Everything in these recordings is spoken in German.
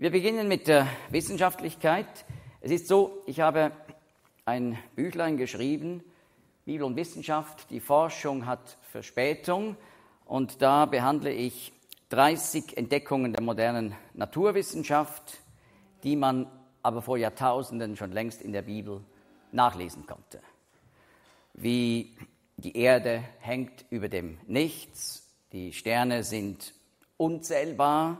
Wir beginnen mit der Wissenschaftlichkeit. Es ist so, ich habe ein Büchlein geschrieben, Bibel und Wissenschaft, die Forschung hat Verspätung, und da behandle ich 30 Entdeckungen der modernen Naturwissenschaft, die man aber vor Jahrtausenden schon längst in der Bibel nachlesen konnte. Wie die Erde hängt über dem Nichts, die Sterne sind unzählbar.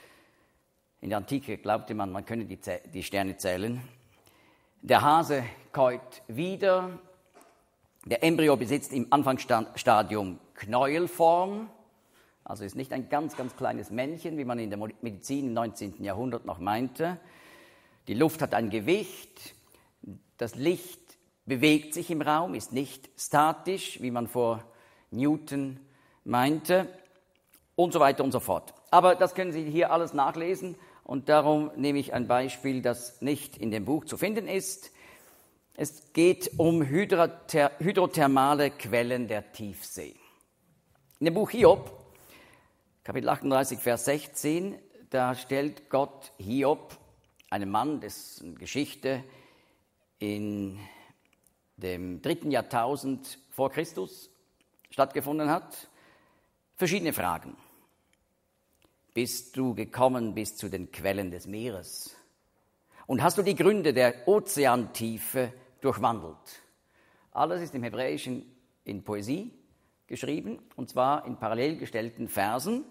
In der Antike glaubte man, man könne die Sterne zählen. Der Hase käut wieder. Der Embryo besitzt im Anfangsstadium Knäuelform. Also ist nicht ein ganz, ganz kleines Männchen, wie man in der Medizin im 19. Jahrhundert noch meinte. Die Luft hat ein Gewicht. Das Licht bewegt sich im Raum, ist nicht statisch, wie man vor Newton meinte. Und so weiter und so fort. Aber das können Sie hier alles nachlesen. Und darum nehme ich ein Beispiel, das nicht in dem Buch zu finden ist. Es geht um hydrothermale Quellen der Tiefsee. In dem Buch Hiob, Kapitel 38, Vers 16, da stellt Gott Hiob, einem Mann, dessen Geschichte in dem 3. Jahrtausend vor Christus stattgefunden hat, verschiedene Fragen. Bist du gekommen bis zu den Quellen des Meeres? Und hast du die Gründe der Ozeantiefe durchwandelt? Alles ist im Hebräischen in Poesie geschrieben, und zwar in parallel gestellten Versen.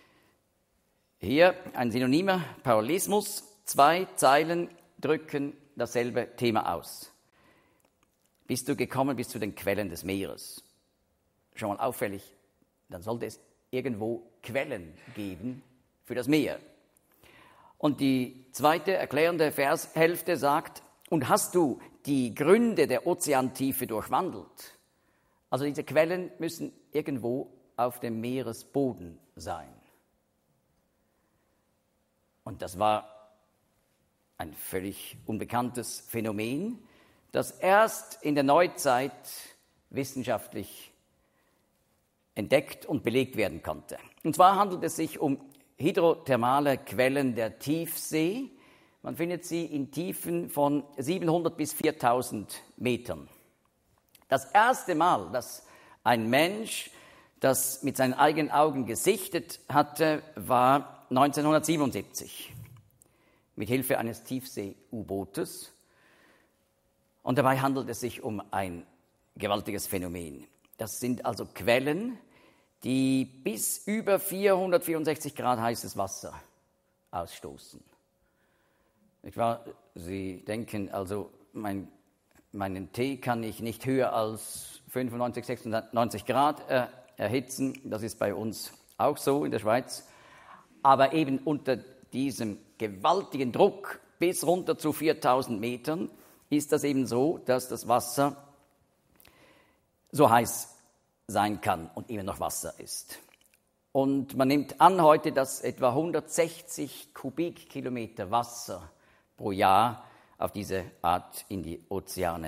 Hier ein synonymer Parallelismus. 2 Zeilen drücken dasselbe Thema aus. Bist du gekommen bis zu den Quellen des Meeres? Schon mal auffällig, dann sollte es irgendwo Quellen geben für das Meer. Und die zweite erklärende Vershälfte sagt, und hast du die Gründe der Ozeantiefe durchwandelt? Also diese Quellen müssen irgendwo auf dem Meeresboden sein. Und das war ein völlig unbekanntes Phänomen, das erst in der Neuzeit wissenschaftlich entdeckt und belegt werden konnte. Und zwar handelt es sich um hydrothermale Quellen der Tiefsee. Man findet sie in Tiefen von 700 bis 4000 Metern. Das erste Mal, dass ein Mensch das mit seinen eigenen Augen gesichtet hatte, war 1977 mit Hilfe eines Tiefsee-U-Bootes. Und dabei handelt es sich um ein gewaltiges Phänomen. Das sind also Quellen, die bis über 464 Grad heißes Wasser ausstoßen. Nicht wahr? Sie denken, also meinen Tee kann ich nicht höher als 95, 96 Grad erhitzen. Das ist bei uns auch so in der Schweiz. Aber eben unter diesem gewaltigen Druck bis runter zu 4000 Metern ist das eben so, dass das Wasser so heiß sein kann und immer noch Wasser ist. Und man nimmt an heute, dass etwa 160 Kubikkilometer Wasser pro Jahr auf diese Art in die Ozeane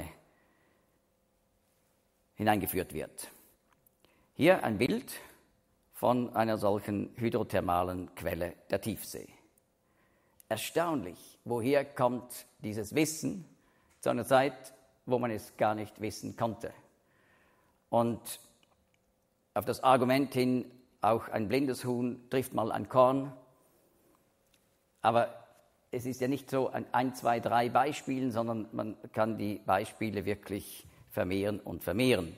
hineingeführt wird. Hier ein Bild von einer solchen hydrothermalen Quelle der Tiefsee. Erstaunlich, woher kommt dieses Wissen zu einer Zeit, wo man es gar nicht wissen konnte. Und auf das Argument hin, auch ein blindes Huhn trifft mal ein Korn. Aber es ist ja nicht so ein, 2, 3 Beispielen, sondern man kann die Beispiele wirklich vermehren und vermehren.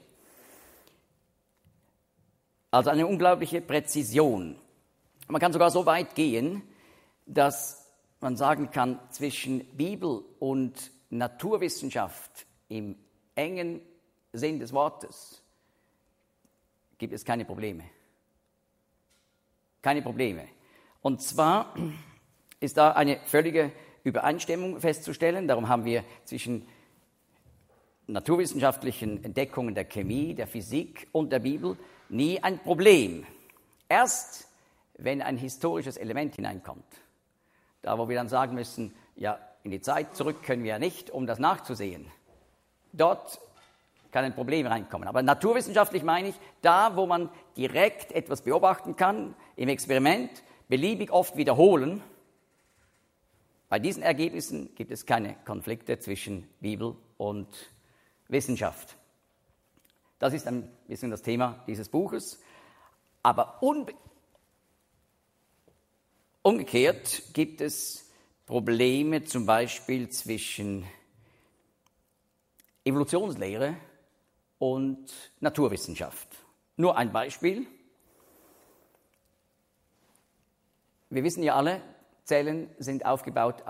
Also eine unglaubliche Präzision. Man kann sogar so weit gehen, dass man sagen kann, zwischen Bibel und Naturwissenschaft im engen Sinn des Wortes gibt es keine Probleme. Keine Probleme. Und zwar ist da eine völlige Übereinstimmung festzustellen. Darum haben wir zwischen naturwissenschaftlichen Entdeckungen der Chemie, der Physik und der Bibel nie ein Problem. Erst, wenn ein historisches Element hineinkommt. Da, wo wir dann sagen müssen, ja, in die Zeit zurück können wir ja nicht, um das nachzusehen. Dort kann ein Problem reinkommen. Aber naturwissenschaftlich meine ich, da, wo man direkt etwas beobachten kann, im Experiment, beliebig oft wiederholen, bei diesen Ergebnissen gibt es keine Konflikte zwischen Bibel und Wissenschaft. Das ist ein bisschen das Thema dieses Buches. Aber umgekehrt gibt es Probleme zum Beispiel zwischen Evolutionslehre und Naturwissenschaft. Nur ein Beispiel. Wir wissen ja alle, Zellen sind aufgebaut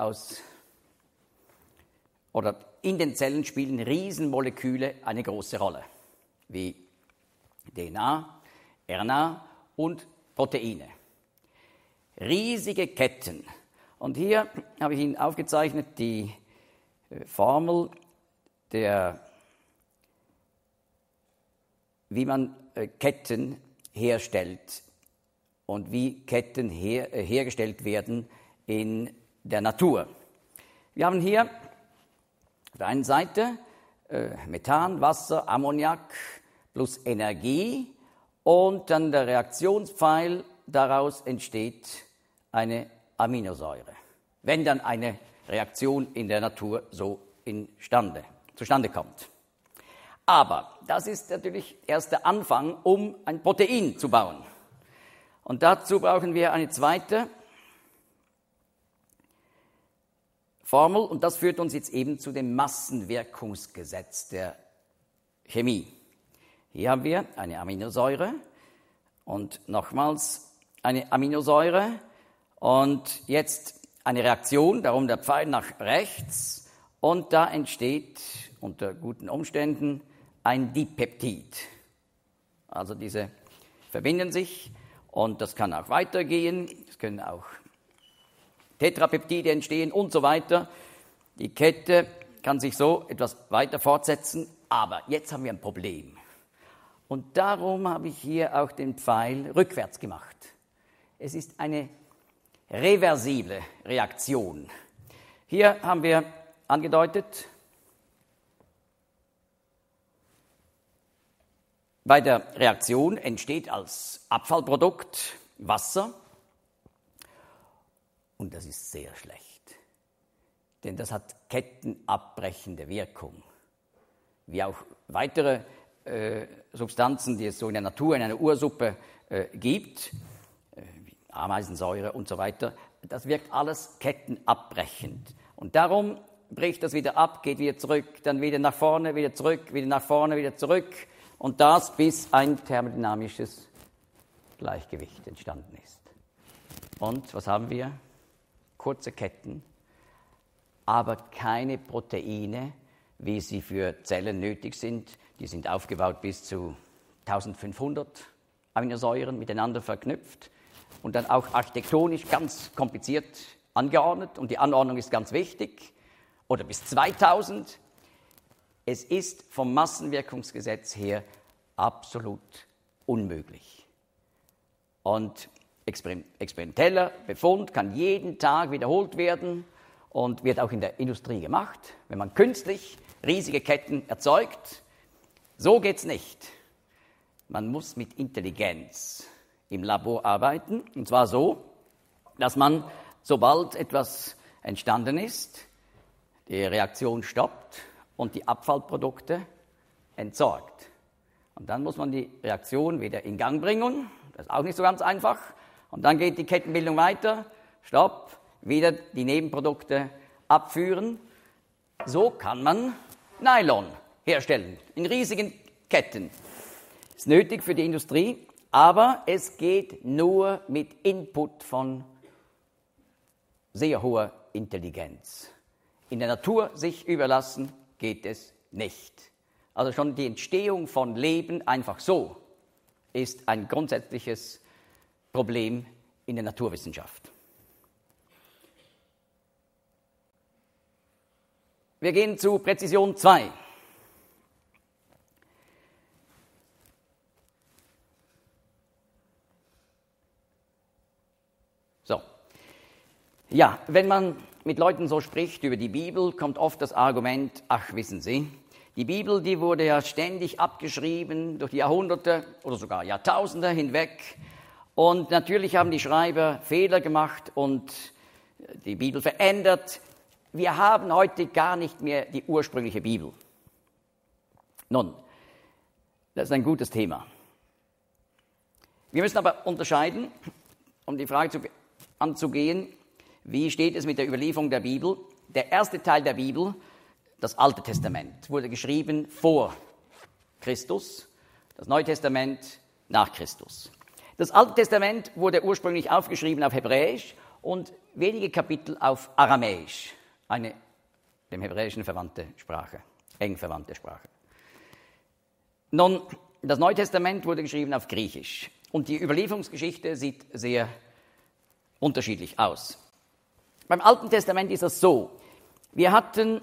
oder in den Zellen spielen Riesenmoleküle eine große Rolle, wie DNA, RNA und Proteine. Riesige Ketten. Und hier habe ich Ihnen aufgezeichnet die Formel, wie man Ketten herstellt und wie Ketten hergestellt werden in der Natur. Wir haben hier auf der einen Seite Methan, Wasser, Ammoniak plus Energie und dann der Reaktionspfeil, daraus entsteht eine Aminosäure, wenn dann eine Reaktion in der Natur so zustande kommt. Aber das ist natürlich erst der Anfang, um ein Protein zu bauen. Und dazu brauchen wir eine zweite Formel und das führt uns jetzt eben zu dem Massenwirkungsgesetz der Chemie. Hier haben wir eine Aminosäure und nochmals eine Aminosäure und jetzt eine Reaktion, darum der Pfeil nach rechts und da entsteht unter guten Umständen ein Dipeptid. Also diese verbinden sich und das kann auch weitergehen, es können auch Tetrapeptide entstehen und so weiter. Die Kette kann sich so etwas weiter fortsetzen, aber jetzt haben wir ein Problem. Und darum habe ich hier auch den Pfeil rückwärts gemacht. Es ist eine reversible Reaktion. Hier haben wir angedeutet, bei der Reaktion entsteht als Abfallprodukt Wasser und das ist sehr schlecht, denn das hat kettenabbrechende Wirkung, wie auch weitere Substanzen, die es so in der Natur, in einer Ursuppe gibt, wie Ameisensäure und so weiter, das wirkt alles kettenabbrechend. Und darum bricht das wieder ab, geht wieder zurück, dann wieder nach vorne, wieder zurück, wieder nach vorne, wieder zurück. Und das, bis ein thermodynamisches Gleichgewicht entstanden ist. Und was haben wir? Kurze Ketten, aber keine Proteine, wie sie für Zellen nötig sind. Die sind aufgebaut bis zu 1500 Aminosäuren miteinander verknüpft und dann auch architektonisch ganz kompliziert angeordnet. Und die Anordnung ist ganz wichtig. Oder bis 2000. Es ist vom Massenwirkungsgesetz her absolut unmöglich. Und experimenteller Befund kann jeden Tag wiederholt werden und wird auch in der Industrie gemacht, wenn man künstlich riesige Ketten erzeugt. So geht's nicht. Man muss mit Intelligenz im Labor arbeiten, und zwar so, dass man, sobald etwas entstanden ist, die Reaktion stoppt und die Abfallprodukte entsorgt. Und dann muss man die Reaktion wieder in Gang bringen, das ist auch nicht so ganz einfach, und dann geht die Kettenbildung weiter, stopp, wieder die Nebenprodukte abführen. So kann man Nylon herstellen, in riesigen Ketten. Ist nötig für die Industrie, aber es geht nur mit Input von sehr hoher Intelligenz. In der Natur sich überlassen geht es nicht. Also schon die Entstehung von Leben einfach so ist ein grundsätzliches Problem in der Naturwissenschaft. Wir gehen zu Präzision 2. So. Ja, wenn man mit Leuten so spricht über die Bibel, kommt oft das Argument, ach, wissen Sie, die Bibel, die wurde ja ständig abgeschrieben durch die Jahrhunderte oder sogar Jahrtausende hinweg. Und natürlich haben die Schreiber Fehler gemacht und die Bibel verändert. Wir haben heute gar nicht mehr die ursprüngliche Bibel. Nun, das ist ein gutes Thema. Wir müssen aber unterscheiden, um die Frage anzugehen, wie steht es mit der Überlieferung der Bibel? Der erste Teil der Bibel, das Alte Testament, wurde geschrieben vor Christus, das Neue Testament nach Christus. Das Alte Testament wurde ursprünglich aufgeschrieben auf Hebräisch und wenige Kapitel auf Aramäisch, eine dem Hebräischen verwandte Sprache, eng verwandte Sprache. Nun, das Neue Testament wurde geschrieben auf Griechisch und die Überlieferungsgeschichte sieht sehr unterschiedlich aus. Beim Alten Testament ist das so, wir hatten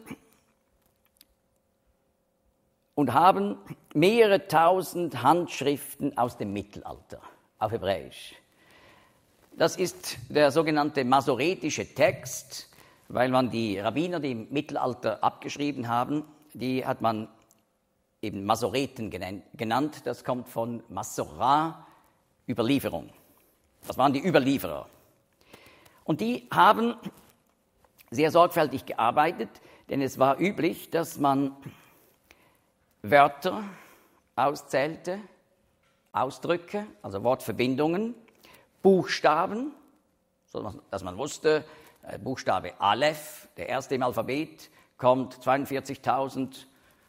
und haben mehrere tausend Handschriften aus dem Mittelalter auf Hebräisch. Das ist der sogenannte masoretische Text, weil man die Rabbiner, die im Mittelalter abgeschrieben haben, die hat man eben Masoreten genannt. Das kommt von Masorah, Überlieferung. Das waren die Überlieferer. Und die haben sehr sorgfältig gearbeitet, denn es war üblich, dass man Wörter auszählte, Ausdrücke, also Wortverbindungen, Buchstaben, so dass man wusste, Buchstabe Aleph, der erste im Alphabet, kommt 42.000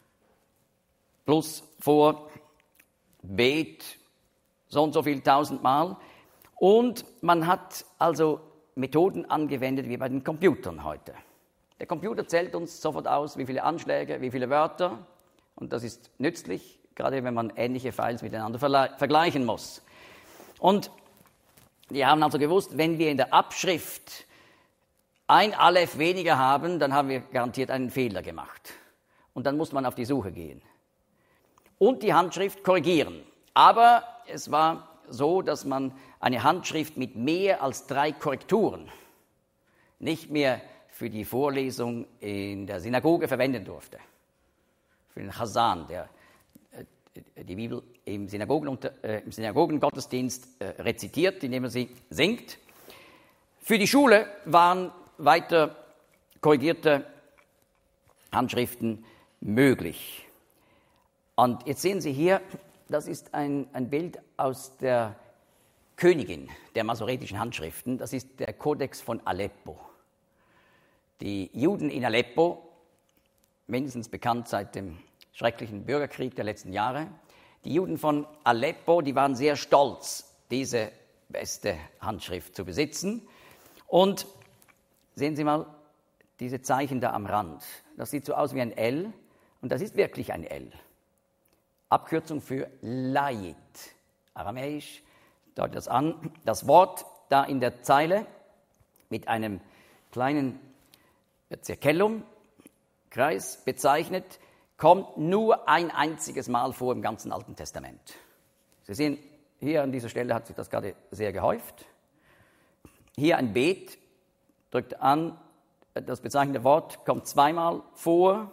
plus vor, Bet, so und so viel tausendmal. Und man hat also Methoden angewendet wie bei den Computern heute. Der Computer zählt uns sofort aus, wie viele Anschläge, wie viele Wörter. Und das ist nützlich, gerade wenn man ähnliche Files miteinander vergleichen muss. Und die haben also gewusst, wenn wir in der Abschrift ein Aleph weniger haben, dann haben wir garantiert einen Fehler gemacht. Und dann muss man auf die Suche gehen. Und die Handschrift korrigieren. Aber es war so, dass man eine Handschrift mit mehr als 3 Korrekturen nicht mehr für die Vorlesung in der Synagoge verwenden durfte. Für den Chazan, der die Bibel im Synagogengottesdienst rezitiert, indem er sie singt. Für die Schule waren weiter korrigierte Handschriften möglich. Und jetzt sehen Sie hier, das ist ein Bild aus der Königin der masoretischen Handschriften. Das ist der Kodex von Aleppo. Die Juden in Aleppo, mindestens bekannt seit dem schrecklichen Bürgerkrieg der letzten Jahre, die Juden von Aleppo, die waren sehr stolz, diese beste Handschrift zu besitzen. Und sehen Sie mal diese Zeichen da am Rand. Das sieht so aus wie ein L und das ist wirklich ein L. Abkürzung für Layit. Aramäisch deutet das an. Das Wort da in der Zeile mit einem kleinen Zirkelum, Kreis bezeichnet, kommt nur ein einziges Mal vor im ganzen Alten Testament. Sie sehen, hier an dieser Stelle hat sich das gerade sehr gehäuft. Hier ein Bet, drückt an, das bezeichnete Wort kommt 2-mal vor.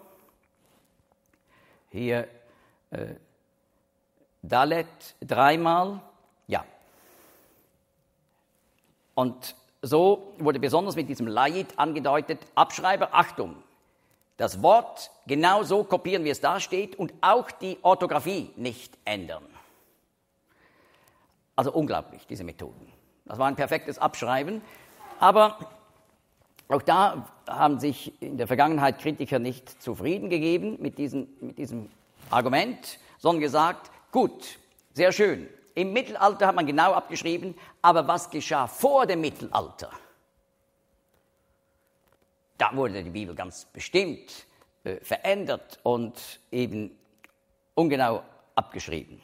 Hier Dalet 3-mal, ja. Und so wurde besonders mit diesem Layit angedeutet, Abschreiber, Achtung, das Wort genau so kopieren, wie es da steht und auch die Orthographie nicht ändern. Also unglaublich, diese Methoden. Das war ein perfektes Abschreiben, aber auch da haben sich in der Vergangenheit Kritiker nicht zufrieden gegeben mit diesem Argument, sondern gesagt, gut, sehr schön, im Mittelalter hat man genau abgeschrieben, aber was geschah vor dem Mittelalter? Da wurde die Bibel ganz bestimmt verändert und eben ungenau abgeschrieben.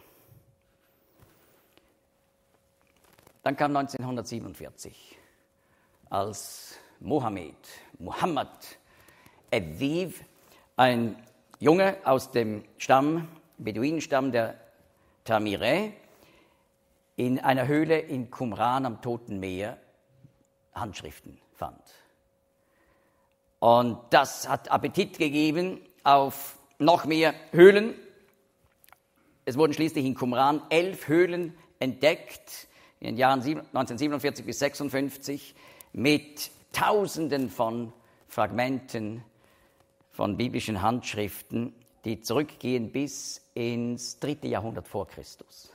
Dann kam 1947, als Muhammad Aviv, ein Junge aus dem Beduinenstamm der Tamirä, in einer Höhle in Qumran am Toten Meer Handschriften fand. Und das hat Appetit gegeben auf noch mehr Höhlen. Es wurden schließlich in Qumran 11 Höhlen entdeckt, in den Jahren 1947 bis 1956, mit Tausenden von Fragmenten von biblischen Handschriften, die zurückgehen bis ins 3. Jahrhundert vor Christus.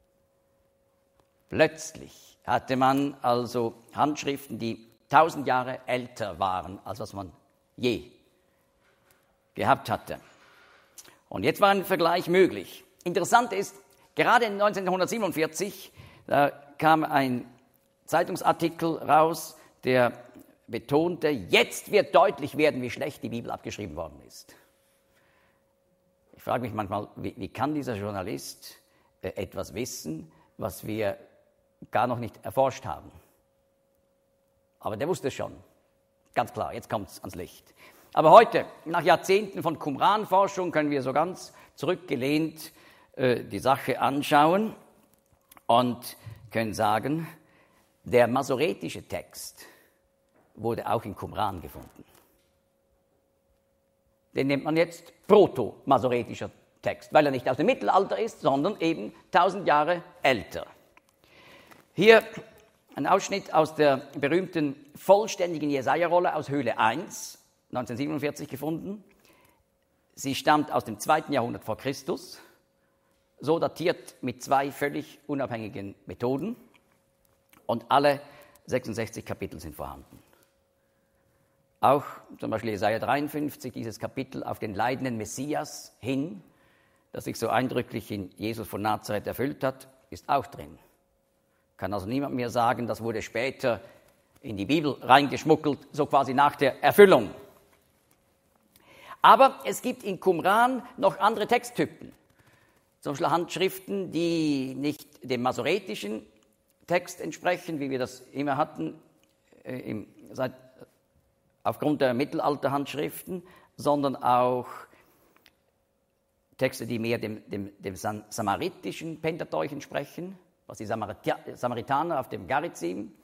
Plötzlich hatte man also Handschriften, die 1000 Jahre älter waren, als was man je gehabt hatte. Und jetzt war ein Vergleich möglich. Interessant ist, gerade 1947, da kam ein Zeitungsartikel raus, der betonte, jetzt wird deutlich werden, wie schlecht die Bibel abgeschrieben worden ist. Ich frage mich manchmal, wie kann dieser Journalist etwas wissen, was wir gar noch nicht erforscht haben? Aber der wusste es schon. Ganz klar, jetzt kommt es ans Licht. Aber heute, nach Jahrzehnten von Qumran-Forschung, können wir so ganz zurückgelehnt die Sache anschauen und können sagen, der masoretische Text wurde auch in Qumran gefunden. Den nennt man jetzt proto-masoretischer Text, weil er nicht aus dem Mittelalter ist, sondern eben 1000 Jahre älter. Hier ein Ausschnitt aus der berühmten vollständigen Jesaja-Rolle aus Höhle 1, 1947 gefunden. Sie stammt aus dem 2. Jahrhundert vor Christus, so datiert mit 2 völlig unabhängigen Methoden und alle 66 Kapitel sind vorhanden. Auch zum Beispiel Jesaja 53, dieses Kapitel auf den leidenden Messias hin, das sich so eindrücklich in Jesus von Nazareth erfüllt hat, ist auch drin. Kann also niemand mehr sagen, das wurde später in die Bibel reingeschmuggelt, so quasi nach der Erfüllung. Aber es gibt in Qumran noch andere Texttypen. Zum Beispiel Handschriften, die nicht dem masoretischen Text entsprechen, wie wir das immer hatten, aufgrund der Mittelalterhandschriften, sondern auch Texte, die mehr dem samaritischen Pentateuch entsprechen, was die Samaritaner auf dem Garizim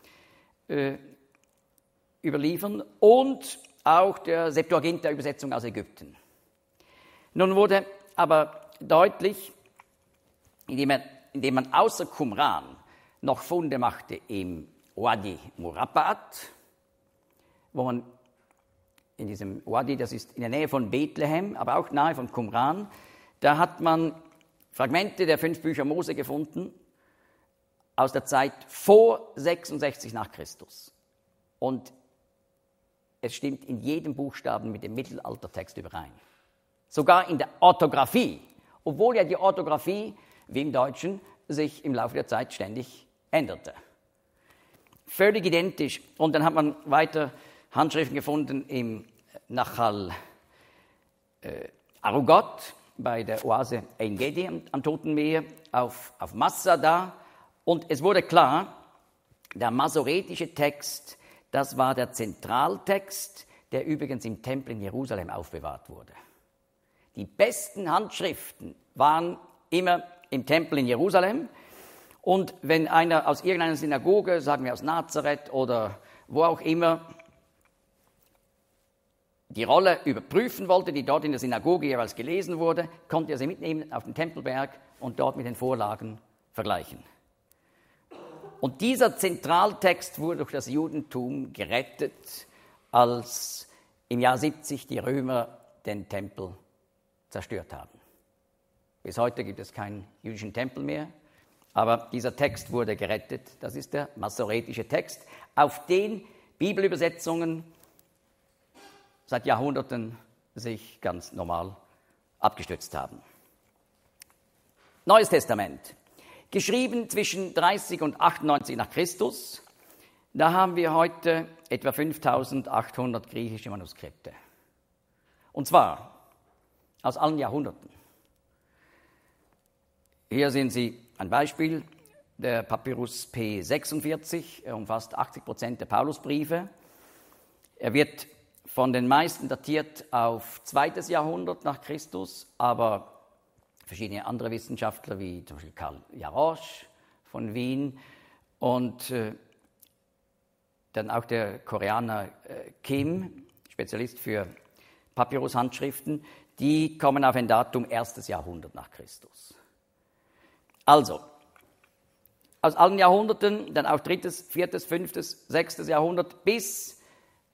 überliefern, und auch der Septuaginta-Übersetzung aus Ägypten. Nun wurde aber deutlich, indem man außer Qumran noch Funde machte im Wadi Murabbaat, wo man in diesem Wadi, das ist in der Nähe von Bethlehem, aber auch nahe von Qumran, da hat man Fragmente der 5 Bücher Mose gefunden aus der Zeit vor 66 nach Christus. Und es stimmt in jedem Buchstaben mit dem Mittelaltertext überein. Sogar in der Orthographie, obwohl ja die Orthographie, wie im Deutschen, sich im Laufe der Zeit ständig änderte. Völlig identisch. Und dann hat man weiter Handschriften gefunden im Nachal Arugot, bei der Oase Ein Gedi am Toten Meer, auf Masada. Und es wurde klar, der masoretische Text, das war der Zentraltext, der übrigens im Tempel in Jerusalem aufbewahrt wurde. Die besten Handschriften waren immer im Tempel in Jerusalem. Und wenn einer aus irgendeiner Synagoge, sagen wir aus Nazareth oder wo auch immer, die Rolle überprüfen wollte, die dort in der Synagoge jeweils gelesen wurde, konnte er sie mitnehmen auf den Tempelberg und dort mit den Vorlagen vergleichen. Und dieser Zentraltext wurde durch das Judentum gerettet, als im Jahr 70 die Römer den Tempel zerstört haben. Bis heute gibt es keinen jüdischen Tempel mehr, aber dieser Text wurde gerettet. Das ist der masoretische Text, auf den Bibelübersetzungen seit Jahrhunderten sich ganz normal abgestützt haben. Neues Testament. Geschrieben zwischen 30 und 98 nach Christus, da haben wir heute etwa 5800 griechische Manuskripte. Und zwar aus allen Jahrhunderten. Hier sehen Sie ein Beispiel, der Papyrus P46, er umfasst 80% der Paulusbriefe. Er wird von den meisten datiert auf 2. Jahrhundert nach Christus, aber verschiedene andere Wissenschaftler, wie zum Beispiel Karl Jarosch von Wien und dann auch der Koreaner Kim, Spezialist für Papyrus-Handschriften, die kommen auf ein Datum 1. Jahrhundert nach Christus. Also, aus allen Jahrhunderten, dann auch 3., 4., 5., 6. Jahrhundert bis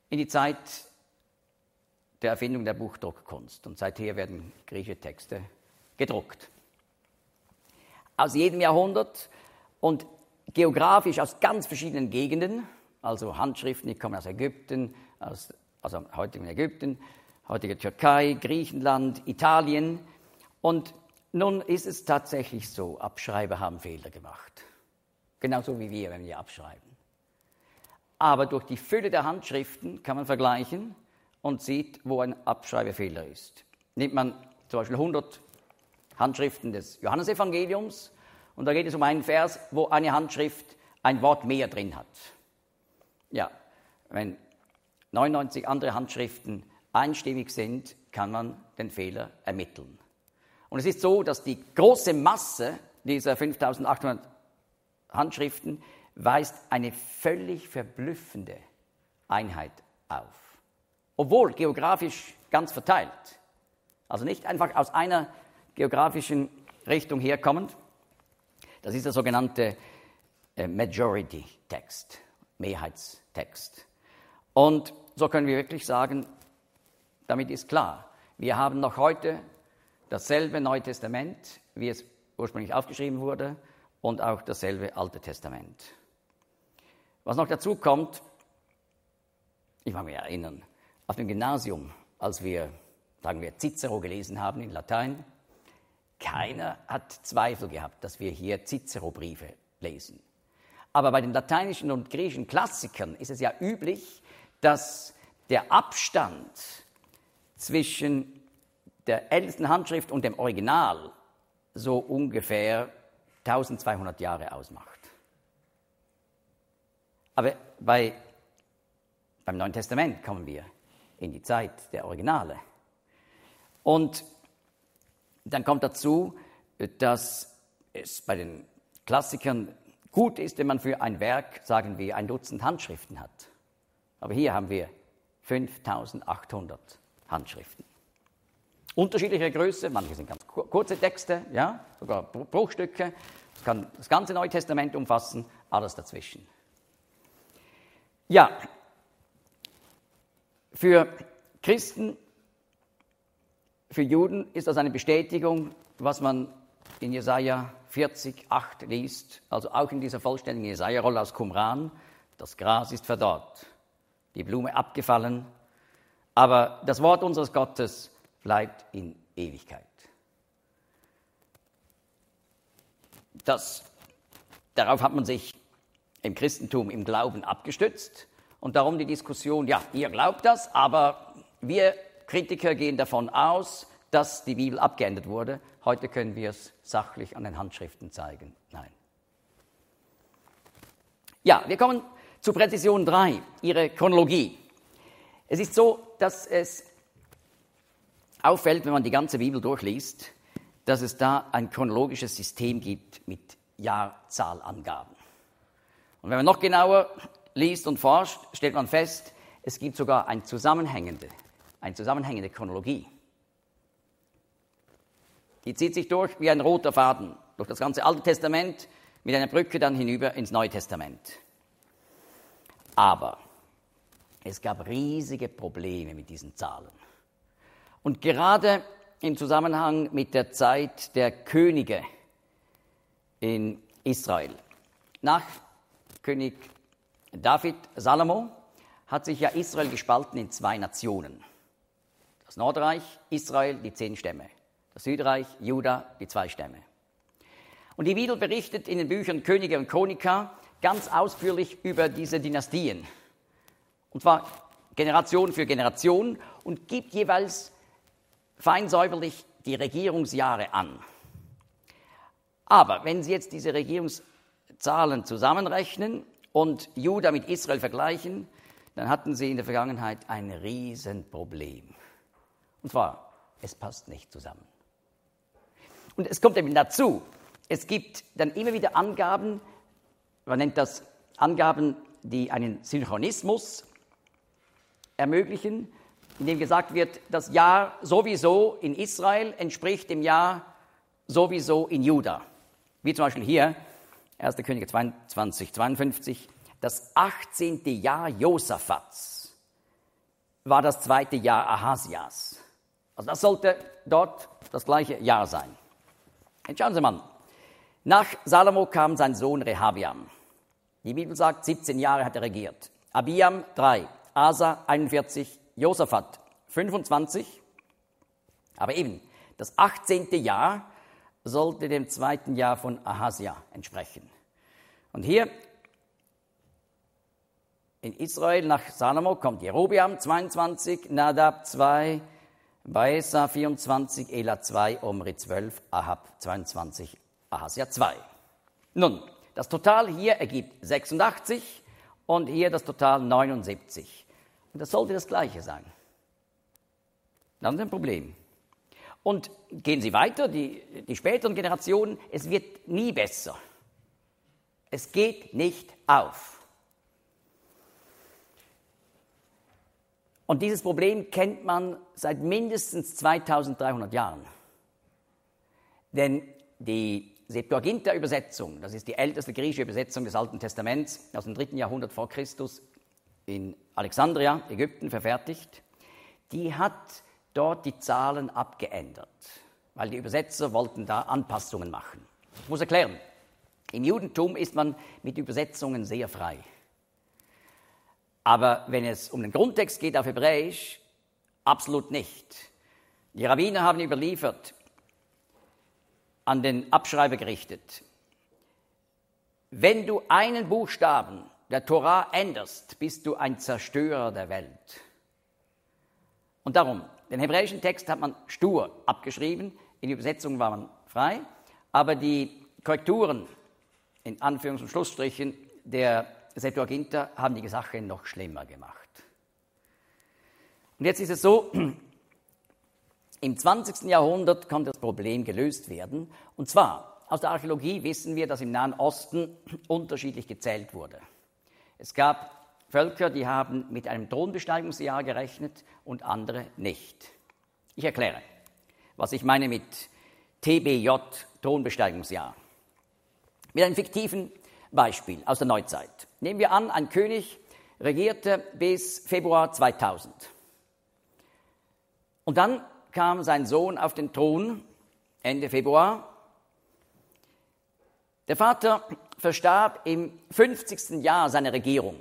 in die Zeit der Erfindung der Buchdruckkunst. Und seither werden griechische Texte gedruckt. Aus jedem Jahrhundert und geografisch aus ganz verschiedenen Gegenden, also Handschriften, die kommen aus Ägypten, also heutigen Ägypten, heutige Türkei, Griechenland, Italien. Und nun ist es tatsächlich so, Abschreiber haben Fehler gemacht. Genauso wie wir, wenn wir abschreiben. Aber durch die Fülle der Handschriften kann man vergleichen und sieht, wo ein Abschreibfehler ist. Nimmt man zum Beispiel 100 Handschriften des Johannesevangeliums und da geht es um einen Vers, wo eine Handschrift ein Wort mehr drin hat. Ja, wenn 99 andere Handschriften einstimmig sind, kann man den Fehler ermitteln. Und es ist so, dass die große Masse dieser 5800 Handschriften weist eine völlig verblüffende Einheit auf. Obwohl geografisch ganz verteilt. Also nicht einfach aus einer geografischen Richtung herkommend. Das ist der sogenannte Majority Text, Mehrheitstext. Und so können wir wirklich sagen, damit ist klar, wir haben noch heute dasselbe Neue Testament, wie es ursprünglich aufgeschrieben wurde, und auch dasselbe Alte Testament. Was noch dazu kommt, ich mag mich erinnern, auf dem Gymnasium, als wir, sagen wir, Cicero gelesen haben in Latein, keiner hat Zweifel gehabt, dass wir hier Cicero-Briefe lesen. Aber bei den lateinischen und griechischen Klassikern ist es ja üblich, dass der Abstand zwischen der ältesten Handschrift und dem Original so ungefähr 1200 Jahre ausmacht. Aber beim Neuen Testament kommen wir in die Zeit der Originale. Und dann kommt dazu, dass es bei den Klassikern gut ist, wenn man für ein Werk, sagen wir, 1 Dutzend Handschriften hat. Aber hier haben wir 5800 Handschriften. Unterschiedlicher Größe, manche sind ganz kurze Texte, ja, sogar Bruchstücke. Das kann das ganze Neue Testament umfassen, alles dazwischen. Ja, für Christen, für Juden ist das eine Bestätigung, was man in Jesaja 40,8 liest, also auch in dieser vollständigen Jesaja-Rolle aus Qumran. Das Gras ist verdorrt, die Blume abgefallen, aber das Wort unseres Gottes bleibt in Ewigkeit. Darauf hat man sich im Christentum, im Glauben abgestützt und darum die Diskussion, ja, ihr glaubt das, aber wir Kritiker gehen davon aus, dass die Bibel abgeändert wurde. Heute können wir es sachlich an den Handschriften zeigen. Nein. Ja, wir kommen zu Präzision 3, ihre Chronologie. Es ist so, dass es auffällt, wenn man die ganze Bibel durchliest, dass es da ein chronologisches System gibt mit Jahrzahlangaben. Und wenn man noch genauer liest und forscht, stellt man fest, es gibt sogar eine zusammenhängende Chronologie. Die zieht sich durch wie ein roter Faden, durch das ganze Alte Testament, mit einer Brücke dann hinüber ins Neue Testament. Aber es gab riesige Probleme mit diesen Zahlen. Und gerade im Zusammenhang mit der Zeit der Könige in Israel. Nach König David, Salomo, hat sich ja Israel gespalten in 2 Nationen. Das Nordreich, Israel, die 10 Stämme. Das Südreich, Juda, die 2 Stämme. Und die Bibel berichtet in den Büchern Könige und Chronika ganz ausführlich über diese Dynastien. Und zwar Generation für Generation und gibt jeweils fein säuberlich die Regierungsjahre an. Aber wenn Sie jetzt diese Regierungszahlen zusammenrechnen und Juda mit Israel vergleichen, dann hatten Sie in der Vergangenheit ein Riesenproblem. Und zwar, es passt nicht zusammen. Und es kommt eben dazu, es gibt dann immer wieder Angaben, man nennt das Angaben, die einen Synchronismus ermöglichen, in dem gesagt wird, das Jahr sowieso in Israel entspricht dem Jahr sowieso in Juda. Wie zum Beispiel hier, 1. Könige 22, 52, das 18. Jahr Josaphat's war das 2. Jahr Ahasias. Also das sollte dort das gleiche Jahr sein. Jetzt schauen Sie mal. Nach Salomo kam sein Sohn Rehabiam. Die Bibel sagt, 17 Jahre hat er regiert. Abiam 3, Asa 41, Josaphat 25. Aber eben, das 18. Jahr sollte dem 2. Jahr von Ahasia entsprechen. Und hier in Israel nach Salomo kommt Jerobeam 22, Nadab 2, Baesa 24, Ela 2, Omri 12, Ahab 22, Ahasia 2. Nun, das Total hier ergibt 86 und hier das Total 79. Und das sollte das Gleiche sein. Dann ist ein Problem. Und gehen Sie weiter, die späteren Generationen, es wird nie besser. Es geht nicht auf. Und dieses Problem kennt man seit mindestens 2300 Jahren. Denn die Septuaginta-Übersetzung, das ist die älteste griechische Übersetzung des Alten Testaments, aus dem 3. Jahrhundert vor Christus in Alexandria, Ägypten, verfertigt, die hat dort die Zahlen abgeändert, weil die Übersetzer wollten da Anpassungen machen. Ich muss erklären, im Judentum ist man mit Übersetzungen sehr frei. Aber wenn es um den Grundtext geht auf Hebräisch, absolut nicht. Die Rabbiner haben überliefert, an den Abschreiber gerichtet, wenn du einen Buchstaben der Torah änderst, bist du ein Zerstörer der Welt. Und darum, den hebräischen Text hat man stur abgeschrieben, in Übersetzungen war man frei, aber die Korrekturen, in Anführungs- und Schlussstrichen, der Septuaginta haben die Sache noch schlimmer gemacht. Und jetzt ist es so, im 20. Jahrhundert konnte das Problem gelöst werden. Und zwar, aus der Archäologie wissen wir, dass im Nahen Osten unterschiedlich gezählt wurde. Es gab Völker, die haben mit einem Thronbesteigungsjahr gerechnet und andere nicht. Ich erkläre, was ich meine mit TBJ, Thronbesteigungsjahr. Mit einem fiktiven Beispiel aus der Neuzeit. Nehmen wir an, ein König regierte bis Februar 2000. Und dann kam sein Sohn auf den Thron Ende Februar. Der Vater verstarb im 50. Jahr seiner Regierung.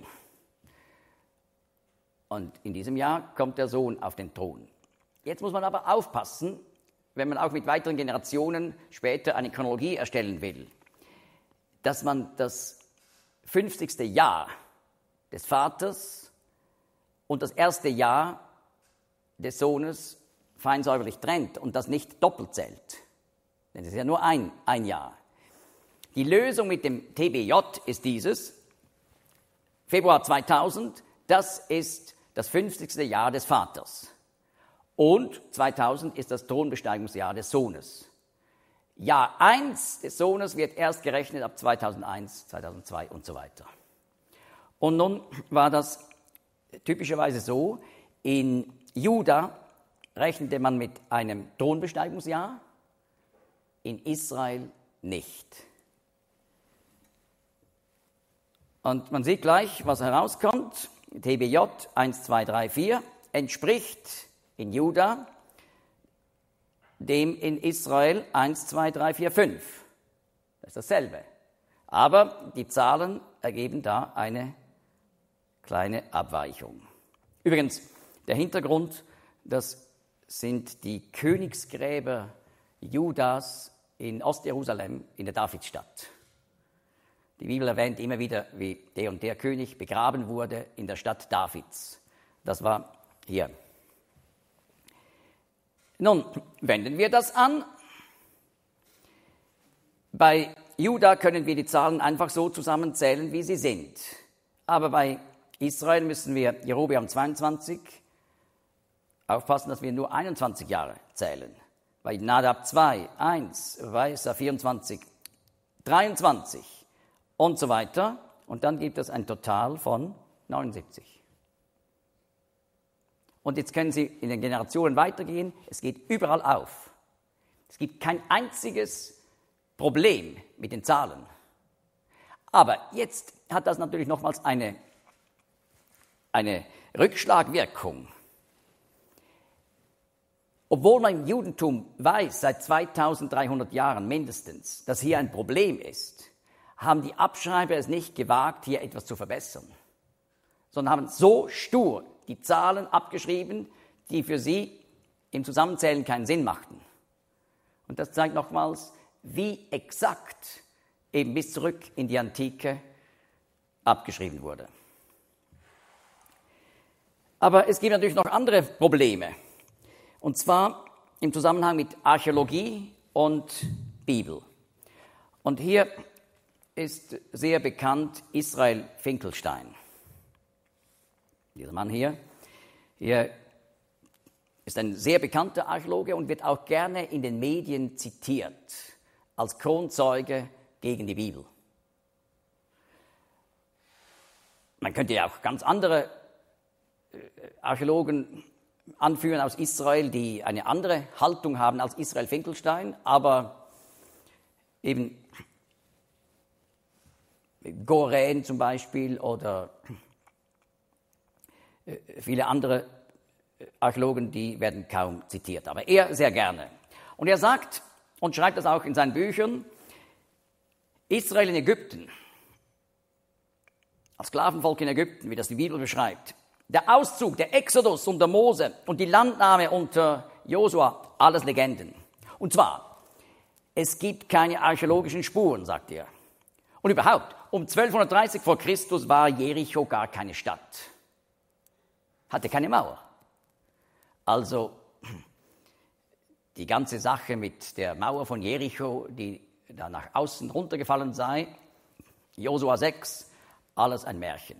Und in diesem Jahr kommt der Sohn auf den Thron. Jetzt muss man aber aufpassen, wenn man auch mit weiteren Generationen später eine Chronologie erstellen will, dass man das 50. Jahr des Vaters und das erste Jahr des Sohnes fein säuberlich trennt und das nicht doppelt zählt. Denn es ist ja nur ein Jahr. Die Lösung mit dem TBJ ist dieses: Februar 2000, das ist das 50. Jahr des Vaters. Und 2000 ist das Thronbesteigungsjahr des Sohnes. Jahr 1 des Sohnes wird erst gerechnet ab 2001, 2002 und so weiter. Und nun war das typischerweise so, in Juda rechnete man mit einem Thronbesteigungsjahr, in Israel nicht. Und man sieht gleich, was herauskommt. TBJ 1, 2, 3, 4 entspricht in Juda dem in Israel 1, 2, 3, 4, 5. Das ist dasselbe. Aber die Zahlen ergeben da eine kleine Abweichung. Übrigens, der Hintergrund, das sind die Königsgräber Judas in Ostjerusalem in der Davidstadt. Die Bibel erwähnt immer wieder, wie der und der König begraben wurde in der Stadt Davids. Das war hier. Nun, wenden wir das an. Bei Juda können wir die Zahlen einfach so zusammenzählen, wie sie sind. Aber bei Israel müssen wir Jerobeam 22 aufpassen, dass wir nur 21 Jahre zählen. Bei Nadab 2, 1, Baesa 24, 23 und so weiter. Und dann gibt es ein Total von 79. Und jetzt können Sie in den Generationen weitergehen. Es geht überall auf. Es gibt kein einziges Problem mit den Zahlen. Aber jetzt hat das natürlich nochmals eine Rückschlagwirkung. Obwohl man im Judentum weiß, seit 2300 Jahren mindestens, dass hier ein Problem ist, haben die Abschreiber es nicht gewagt, hier etwas zu verbessern, sondern haben so stur die Zahlen abgeschrieben, die für sie im Zusammenzählen keinen Sinn machten. Und das zeigt nochmals, wie exakt eben bis zurück in die Antike abgeschrieben wurde. Aber es gibt natürlich noch andere Probleme, und zwar im Zusammenhang mit Archäologie und Bibel. Und hier ist sehr bekannt Israel Finkelstein. Dieser Mann hier ist ein sehr bekannter Archäologe und wird auch gerne in den Medien zitiert als Kronzeuge gegen die Bibel. Man könnte ja auch ganz andere Archäologen anführen aus Israel, die eine andere Haltung haben als Israel Finkelstein, aber eben Goren zum Beispiel oder viele andere Archäologen, die werden kaum zitiert, aber er sehr gerne. Und er sagt und schreibt das auch in seinen Büchern, Israel in Ägypten, als Sklavenvolk in Ägypten, wie das die Bibel beschreibt, der Auszug, der Exodus unter Mose und die Landnahme unter Josua, alles Legenden. Und zwar, es gibt keine archäologischen Spuren, sagt er. Und überhaupt, um 1230 vor Christus war Jericho gar keine Stadt, hatte keine Mauer. Also die ganze Sache mit der Mauer von Jericho, die da nach außen runtergefallen sei, Josua 6, alles ein Märchen.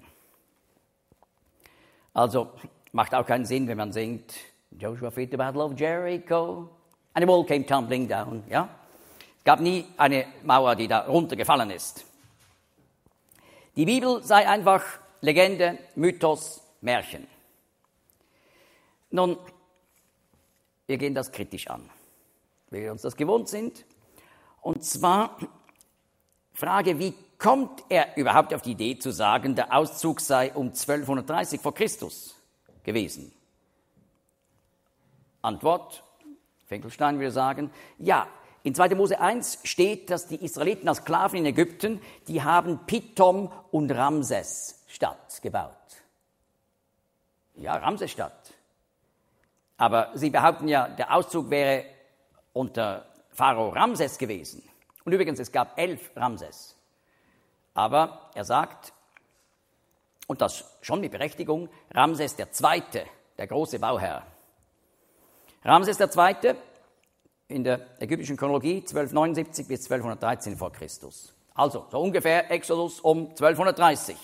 Also macht auch keinen Sinn, wenn man singt, Joshua fought the battle of Jericho, and the wall came tumbling down. Ja? Es gab nie eine Mauer, die da runtergefallen ist. Die Bibel sei einfach Legende, Mythos, Märchen. Nun, wir gehen das kritisch an, weil wir uns das gewohnt sind. Und zwar Frage, wie kommt er überhaupt auf die Idee zu sagen, der Auszug sei um 1230 vor Christus gewesen? Antwort, Finkelstein würde sagen, ja, in 2. Mose 1 steht, dass die Israeliten als Sklaven in Ägypten, die haben Pithom und Ramses Stadt gebaut. Ja, Ramses Stadt. Aber sie behaupten ja, der Auszug wäre unter Pharao Ramses gewesen. Und übrigens, es gab 11 Ramses. Aber er sagt, und das schon mit Berechtigung, Ramses II., der große Bauherr. Ramses II. In der ägyptischen Chronologie 1279 bis 1213 vor Christus. Also so ungefähr Exodus um 1230.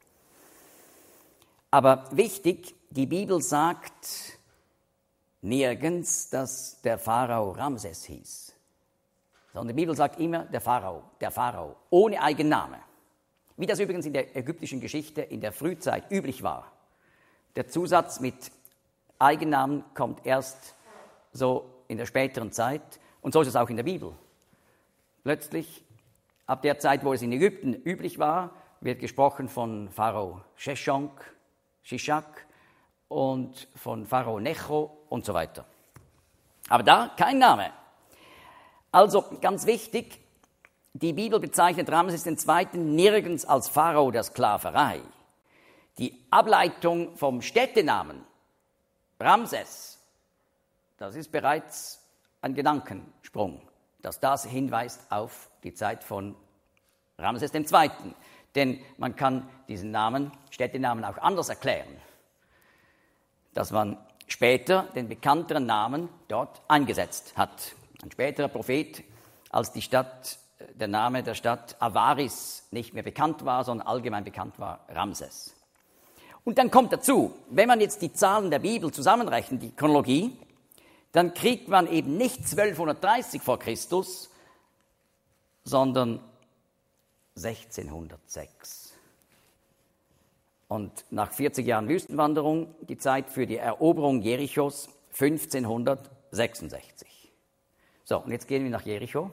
Aber wichtig, die Bibel sagt nirgends, dass der Pharao Ramses hieß. Sondern die Bibel sagt immer der Pharao, ohne Eigenname. Wie das übrigens in der ägyptischen Geschichte in der Frühzeit üblich war. Der Zusatz mit Eigennamen kommt erst so in der späteren Zeit. Und so ist es auch in der Bibel. Plötzlich, ab der Zeit, wo es in Ägypten üblich war, wird gesprochen von Pharao Shishak und von Pharao Necho und so weiter. Aber da kein Name. Also ganz wichtig, die Bibel bezeichnet Ramses II. Nirgends als Pharao der Sklaverei. Die Ableitung vom Städtenamen Ramses, das ist bereits ein Gedankensprung, dass das hinweist auf die Zeit von Ramses II. Denn man kann diesen Namen, Städtenamen auch anders erklären, dass man später den bekannteren Namen dort eingesetzt hat. Ein späterer Prophet, als der Name der Stadt Avaris nicht mehr bekannt war, sondern allgemein bekannt war, Ramses. Und dann kommt dazu, wenn man jetzt die Zahlen der Bibel zusammenrechnet, die Chronologie, dann kriegt man eben nicht 1230 vor Christus, sondern 1606. Und nach 40 Jahren Wüstenwanderung die Zeit für die Eroberung Jerichos 1566. So, und jetzt gehen wir nach Jericho.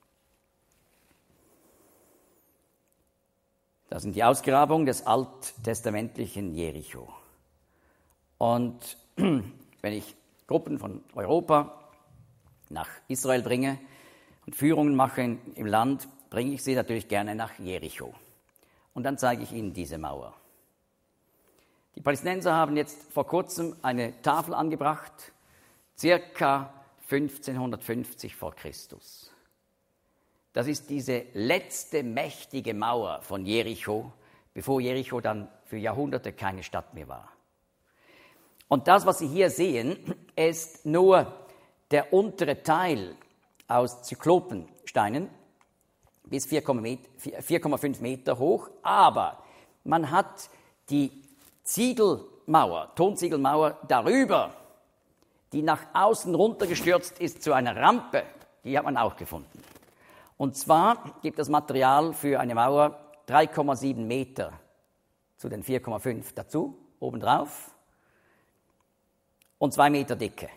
Das sind die Ausgrabungen des alttestamentlichen Jericho. Und wenn ich Gruppen von Europa nach Israel bringe und Führungen mache im Land, bringe ich sie natürlich gerne nach Jericho. Und dann zeige ich ihnen diese Mauer. Die Palästinenser haben jetzt vor kurzem eine Tafel angebracht, circa 1550 vor Christus. Das ist diese letzte mächtige Mauer von Jericho, bevor Jericho dann für Jahrhunderte keine Stadt mehr war. Und das, was Sie hier sehen, ist nur der untere Teil aus Zyklopensteinen, bis 4,5 Meter hoch, aber man hat die Ziegelmauer, Tonziegelmauer darüber, die nach außen runtergestürzt ist zu einer Rampe, die hat man auch gefunden. Und zwar gibt das Material für eine Mauer 3,7 Meter zu den 4,5 dazu, obendrauf, und 2 Meter Dicke.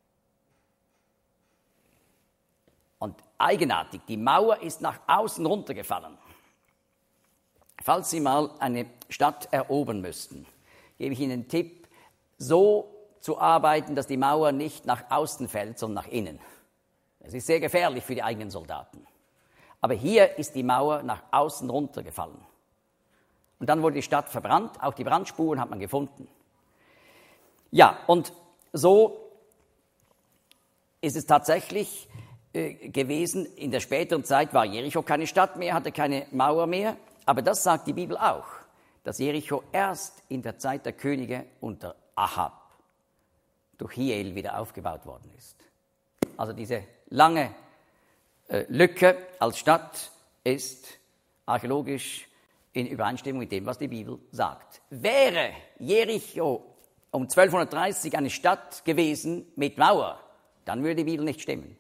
Und eigenartig, die Mauer ist nach außen runtergefallen. Falls Sie mal eine Stadt erobern müssten, gebe ich Ihnen den Tipp, so zu arbeiten, dass die Mauer nicht nach außen fällt, sondern nach innen. Es ist sehr gefährlich für die eigenen Soldaten. Aber hier ist die Mauer nach außen runtergefallen. Und dann wurde die Stadt verbrannt, auch die Brandspuren hat man gefunden. Ja, und so ist es tatsächlich gewesen. In der späteren Zeit war Jericho keine Stadt mehr, hatte keine Mauer mehr. Aber das sagt die Bibel auch, dass Jericho erst in der Zeit der Könige unter Ahab durch Hiel wieder aufgebaut worden ist. Also diese lange Lücke als Stadt ist archäologisch in Übereinstimmung mit dem, was die Bibel sagt. Wäre Jericho um 1230 eine Stadt gewesen mit Mauer, dann würde die Bibel nicht stimmen.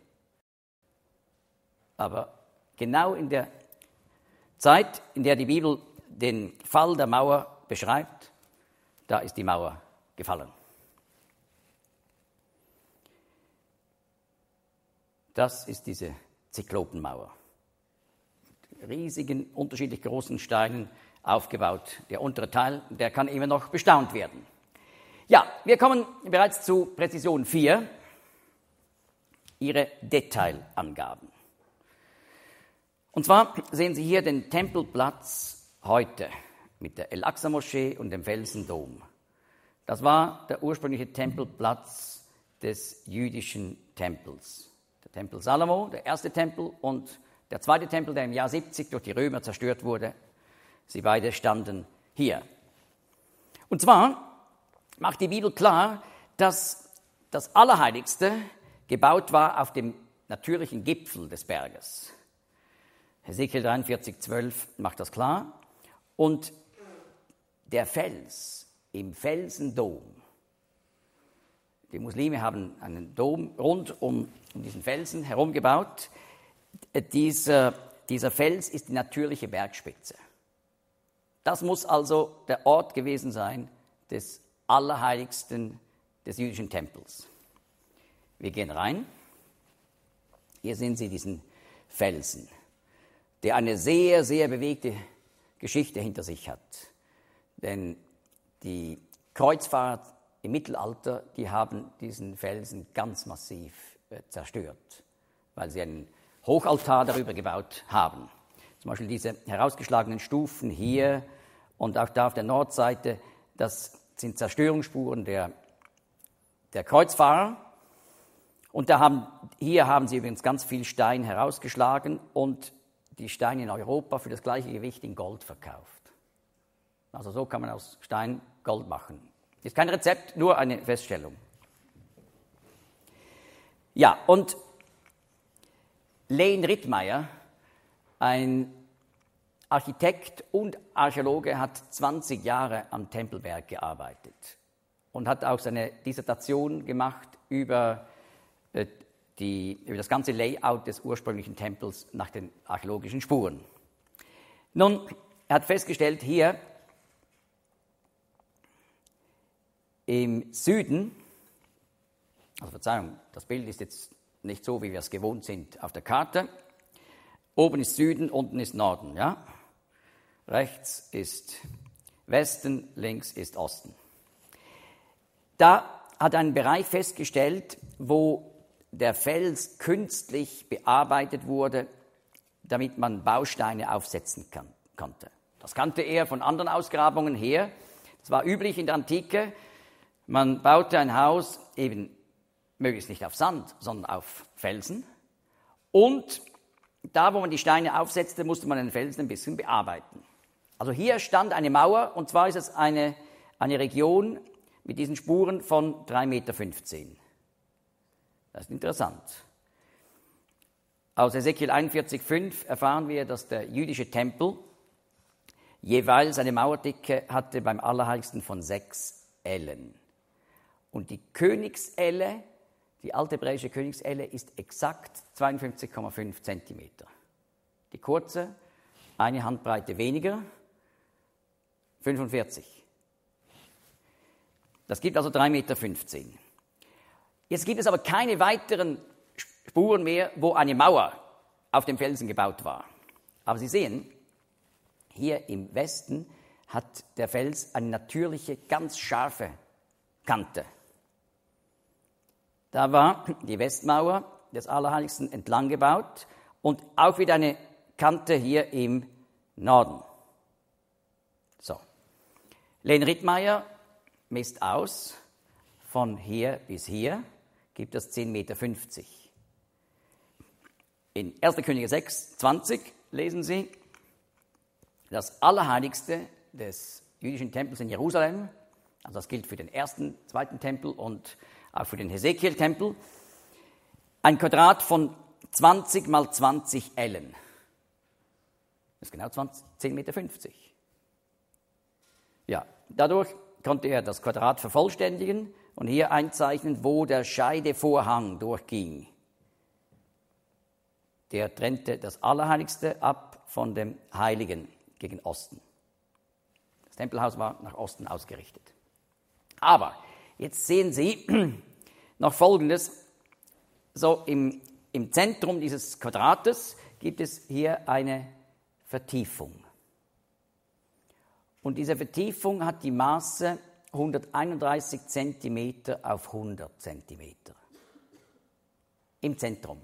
Aber genau in der Zeit, in der die Bibel den Fall der Mauer beschreibt, da ist die Mauer gefallen. Das ist diese Zyklopenmauer. Riesigen, unterschiedlich großen Steinen aufgebaut. Der untere Teil, der kann immer noch bestaunt werden. Ja, wir kommen bereits zu Präzision 4, ihre Detailangaben. Und zwar sehen Sie hier den Tempelplatz heute mit der El-Aqsa-Moschee und dem Felsendom. Das war der ursprüngliche Tempelplatz des jüdischen Tempels. Der Tempel Salomo, der erste Tempel, und der zweite Tempel, der im Jahr 70 durch die Römer zerstört wurde. Sie beide standen hier. Und zwar macht die Bibel klar, dass das Allerheiligste gebaut war auf dem natürlichen Gipfel des Berges. Hesekiel 43,12 macht das klar. Und der Fels im Felsendom, die Muslime haben einen Dom rund um diesen Felsen herum gebaut. Dieser Fels ist die natürliche Bergspitze. Das muss also der Ort gewesen sein des Allerheiligsten des jüdischen Tempels. Wir gehen rein. Hier sehen Sie diesen Felsen, der eine sehr, sehr bewegte Geschichte hinter sich hat. Denn die Kreuzfahrer im Mittelalter, die haben diesen Felsen ganz massiv zerstört, weil sie einen Hochaltar darüber gebaut haben. Zum Beispiel diese herausgeschlagenen Stufen hier und auch da auf der Nordseite, das sind Zerstörungsspuren der Kreuzfahrer. Und hier haben sie übrigens ganz viel Stein herausgeschlagen und die Steine in Europa für das gleiche Gewicht in Gold verkauft. Also so kann man aus Stein Gold machen. Das ist kein Rezept, nur eine Feststellung. Ja, und Lehn Rittmeier, ein Architekt und Archäologe, hat 20 Jahre am Tempelberg gearbeitet und hat auch seine Dissertation gemacht über das ganze Layout des ursprünglichen Tempels nach den archäologischen Spuren. Nun, er hat festgestellt, hier im Süden, also Verzeihung, das Bild ist jetzt nicht so, wie wir es gewohnt sind auf der Karte. Oben ist Süden, unten ist Norden, ja? Rechts ist Westen, links ist Osten. Da hat einen Bereich festgestellt, wo der Fels künstlich bearbeitet wurde, damit man Bausteine aufsetzen konnte. Das kannte er von anderen Ausgrabungen her. Das war üblich in der Antike. Man baute ein Haus eben möglichst nicht auf Sand, sondern auf Felsen. Und da, wo man die Steine aufsetzte, musste man den Felsen ein bisschen bearbeiten. Also hier stand eine Mauer, und zwar ist es eine Region mit diesen Spuren von 3,15 Meter. Das ist interessant. Aus Ezekiel 41,5 erfahren wir, dass der jüdische Tempel jeweils eine Mauerdicke hatte beim Allerheiligsten von 6 Ellen. Und die Königselle, die althebräische Königselle, ist exakt 52,5 Zentimeter. Die kurze, eine Handbreite weniger, 45. Das gibt also 3,15 Meter. Jetzt gibt es aber keine weiteren Spuren mehr, wo eine Mauer auf dem Felsen gebaut war. Aber Sie sehen, hier im Westen hat der Fels eine natürliche, ganz scharfe Kante. Da war die Westmauer des Allerheiligsten entlang gebaut und auch wieder eine Kante hier im Norden. So. Len Rittmeier misst aus, von hier bis hier gibt es 10,50 Meter. In 1. Könige 6, 20 lesen Sie, das Allerheiligste des jüdischen Tempels in Jerusalem, also das gilt für den ersten, zweiten Tempel und auch für den Hesekiel-Tempel, ein Quadrat von 20 mal 20 Ellen. Das ist genau 10,50 Meter. Ja, dadurch konnte er das Quadrat vervollständigen und hier einzeichnen, wo der Scheidevorhang durchging. Der trennte das Allerheiligste ab von dem Heiligen gegen Osten. Das Tempelhaus war nach Osten ausgerichtet. Aber jetzt sehen Sie noch Folgendes. So im Zentrum dieses Quadrates gibt es hier eine Vertiefung. Und diese Vertiefung hat die Maße 131 cm auf 100 cm. Im Zentrum.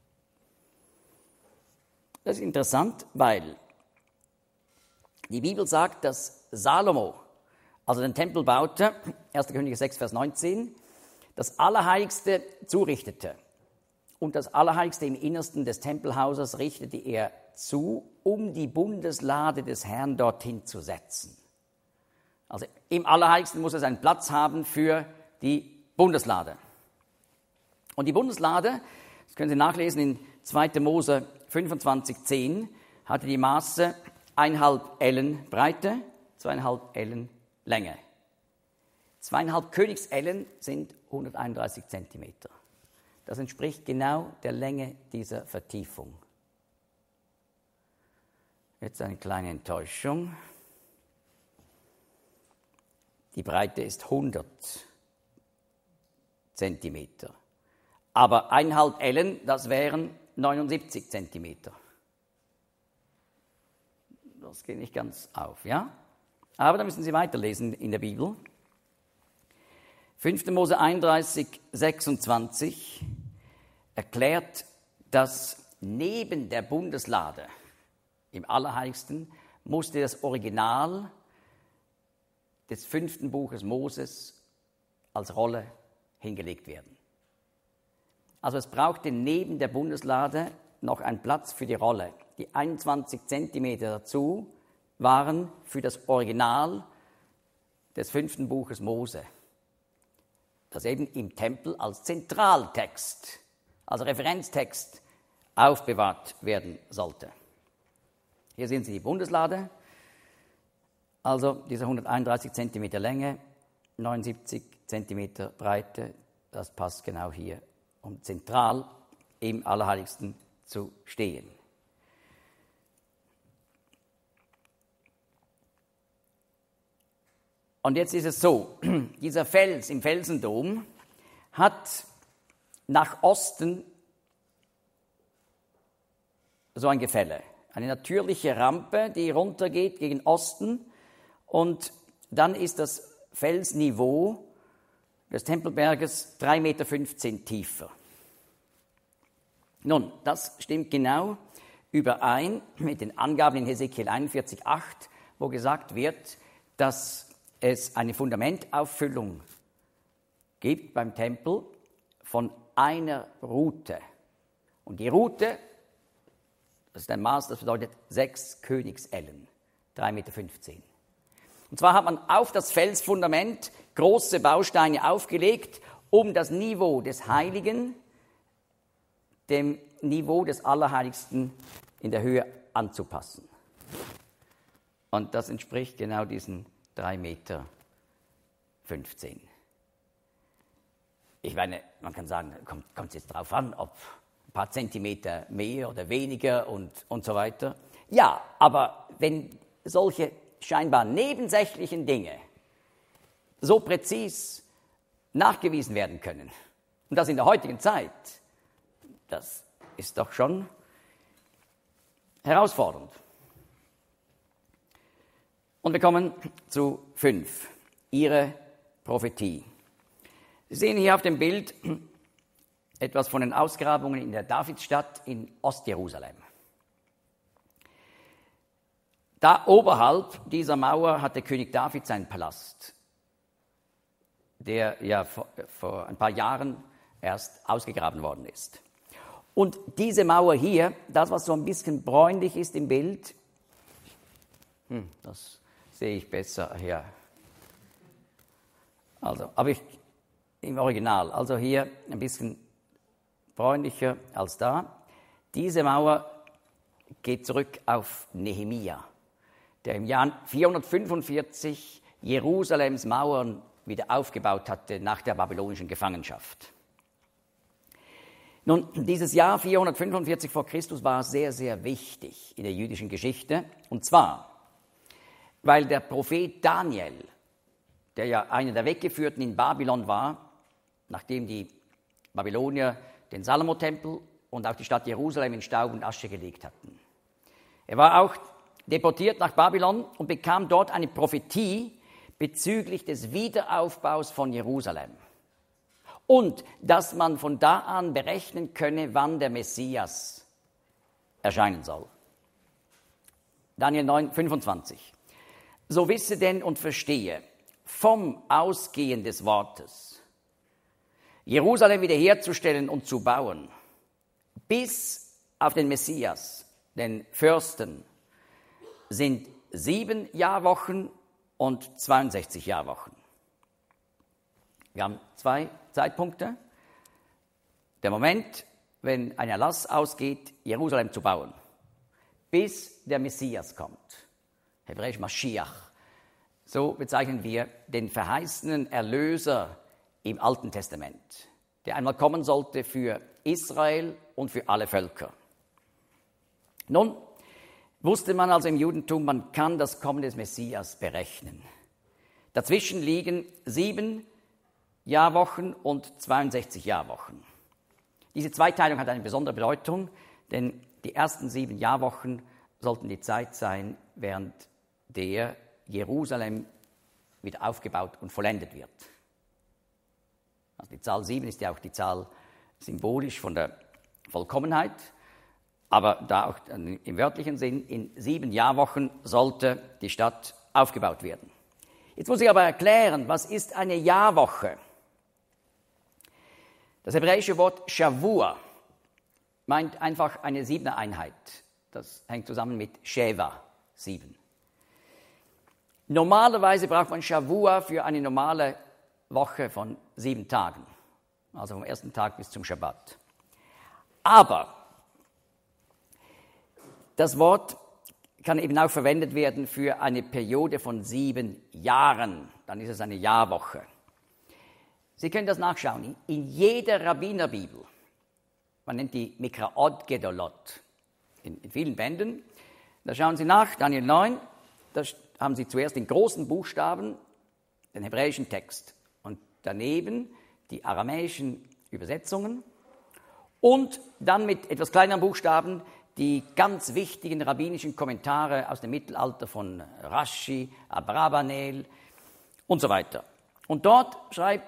Das ist interessant, weil die Bibel sagt, dass Salomo, also den Tempel baute, 1. Könige 6, Vers 19, das Allerheiligste zurichtete. Und das Allerheiligste im Innersten des Tempelhauses richtete er zu, um die Bundeslade des Herrn dorthin zu setzen. Also im Allerheiligsten muss es einen Platz haben für die Bundeslade. Und die Bundeslade, das können Sie nachlesen in 2. Mose 25,10, hatte die Maße 1,5 Ellen Breite, 2,5 Ellen Länge. 2,5 Königsellen sind 131 Zentimeter. Das entspricht genau der Länge dieser Vertiefung. Jetzt eine kleine Enttäuschung. Die Breite ist 100 Zentimeter. Aber 1,5 Ellen, das wären 79 Zentimeter. Das geht nicht ganz auf, ja? Aber da müssen Sie weiterlesen in der Bibel. 5. Mose 31, 26 erklärt, dass neben der Bundeslade im Allerheiligsten musste das Original des 5. Buches Moses als Rolle hingelegt werden. Also es brauchte neben der Bundeslade noch einen Platz für die Rolle. Die 21 Zentimeter dazu waren für das Original des 5. Buches Mose, das eben im Tempel als Zentraltext, als Referenztext aufbewahrt werden sollte. Hier sehen Sie die Bundeslade, also diese 131 Zentimeter Länge, 79 Zentimeter Breite, das passt genau hier, um zentral im Allerheiligsten zu stehen. Und jetzt ist es so, dieser Fels im Felsendom hat nach Osten so ein Gefälle. Eine natürliche Rampe, die runtergeht gegen Osten und dann ist das Felsniveau des Tempelberges 3,15 Meter tiefer. Nun, das stimmt genau überein mit den Angaben in Hesekiel 41,8, wo gesagt wird, dass es eine Fundamentauffüllung gibt beim Tempel von einer Rute. Und die Rute, das ist ein Maß, das bedeutet 6 Königsellen, 3,15 Meter. Und zwar hat man auf das Felsfundament große Bausteine aufgelegt, um das Niveau des Heiligen dem Niveau des Allerheiligsten in der Höhe anzupassen. Und das entspricht genau diesen 3,15 Meter. Ich meine, man kann sagen, kommt es jetzt darauf an, ob ein paar Zentimeter mehr oder weniger und so weiter. Ja, aber wenn solche scheinbar nebensächlichen Dinge so präzis nachgewiesen werden können, und das in der heutigen Zeit, das ist doch schon herausfordernd. Und wir kommen zu 5, ihre Prophetie. Sie sehen hier auf dem Bild etwas von den Ausgrabungen in der Davidsstadt in Ostjerusalem. Da oberhalb dieser Mauer hatte König David seinen Palast, der ja vor ein paar Jahren erst ausgegraben worden ist. Und diese Mauer hier, das, was so ein bisschen bräunlich ist im Bild, das sehe ich besser hier. Also, aber im Original, also hier ein bisschen bräunlicher als da. Diese Mauer geht zurück auf Nehemia, der im Jahr 445 Jerusalems Mauern wieder aufgebaut hatte nach der babylonischen Gefangenschaft. Nun, dieses Jahr 445 vor Christus war sehr, sehr wichtig in der jüdischen Geschichte. Und zwar, weil der Prophet Daniel, der ja einer der Weggeführten in Babylon war, nachdem die Babylonier den Salomo-Tempel und auch die Stadt Jerusalem in Staub und Asche gelegt hatten. Er war auch deportiert nach Babylon und bekam dort eine Prophetie bezüglich des Wiederaufbaus von Jerusalem. Und dass man von da an berechnen könne, wann der Messias erscheinen soll. Daniel 9,25. So wisse denn und verstehe vom Ausgehen des Wortes, Jerusalem wiederherzustellen und zu bauen, bis auf den Messias, den Fürsten, sind 7 Jahrwochen und 62 Jahrwochen. Wir haben 2 Zeitpunkte. Der Moment, wenn ein Erlass ausgeht, Jerusalem zu bauen, bis der Messias kommt. Hebräisch Maschiach. So bezeichnen wir den verheißenen Erlöser im Alten Testament, der einmal kommen sollte für Israel und für alle Völker. Nun wusste man also im Judentum, man kann das Kommen des Messias berechnen. Dazwischen liegen 7 Jahrwochen und 62 Jahrwochen. Diese Zweiteilung hat eine besondere Bedeutung, denn die ersten 7 Jahrwochen sollten die Zeit sein, während der Jerusalem wieder aufgebaut und vollendet wird. Also die Zahl 7 ist ja auch die Zahl symbolisch von der Vollkommenheit, aber da auch im wörtlichen Sinn, in 7 Jahrwochen sollte die Stadt aufgebaut werden. Jetzt muss ich aber erklären, was ist eine Jahrwoche? Das hebräische Wort Shavua meint einfach eine 7er Einheit. Das hängt zusammen mit Sheva, 7. Normalerweise braucht man Shavua für eine normale Woche von 7 Tagen, also vom ersten Tag bis zum Schabbat. Aber das Wort kann eben auch verwendet werden für eine Periode von 7 Jahren. Dann ist es eine Jahrwoche. Sie können das nachschauen. In jeder Rabbinerbibel, man nennt die Mikraot Gedolot, in vielen Bänden, da schauen Sie nach, Daniel 9, da haben Sie zuerst in großen Buchstaben den hebräischen Text und daneben die aramäischen Übersetzungen und dann mit etwas kleineren Buchstaben die ganz wichtigen rabbinischen Kommentare aus dem Mittelalter von Rashi, Abrabanel und so weiter. Und dort schreibt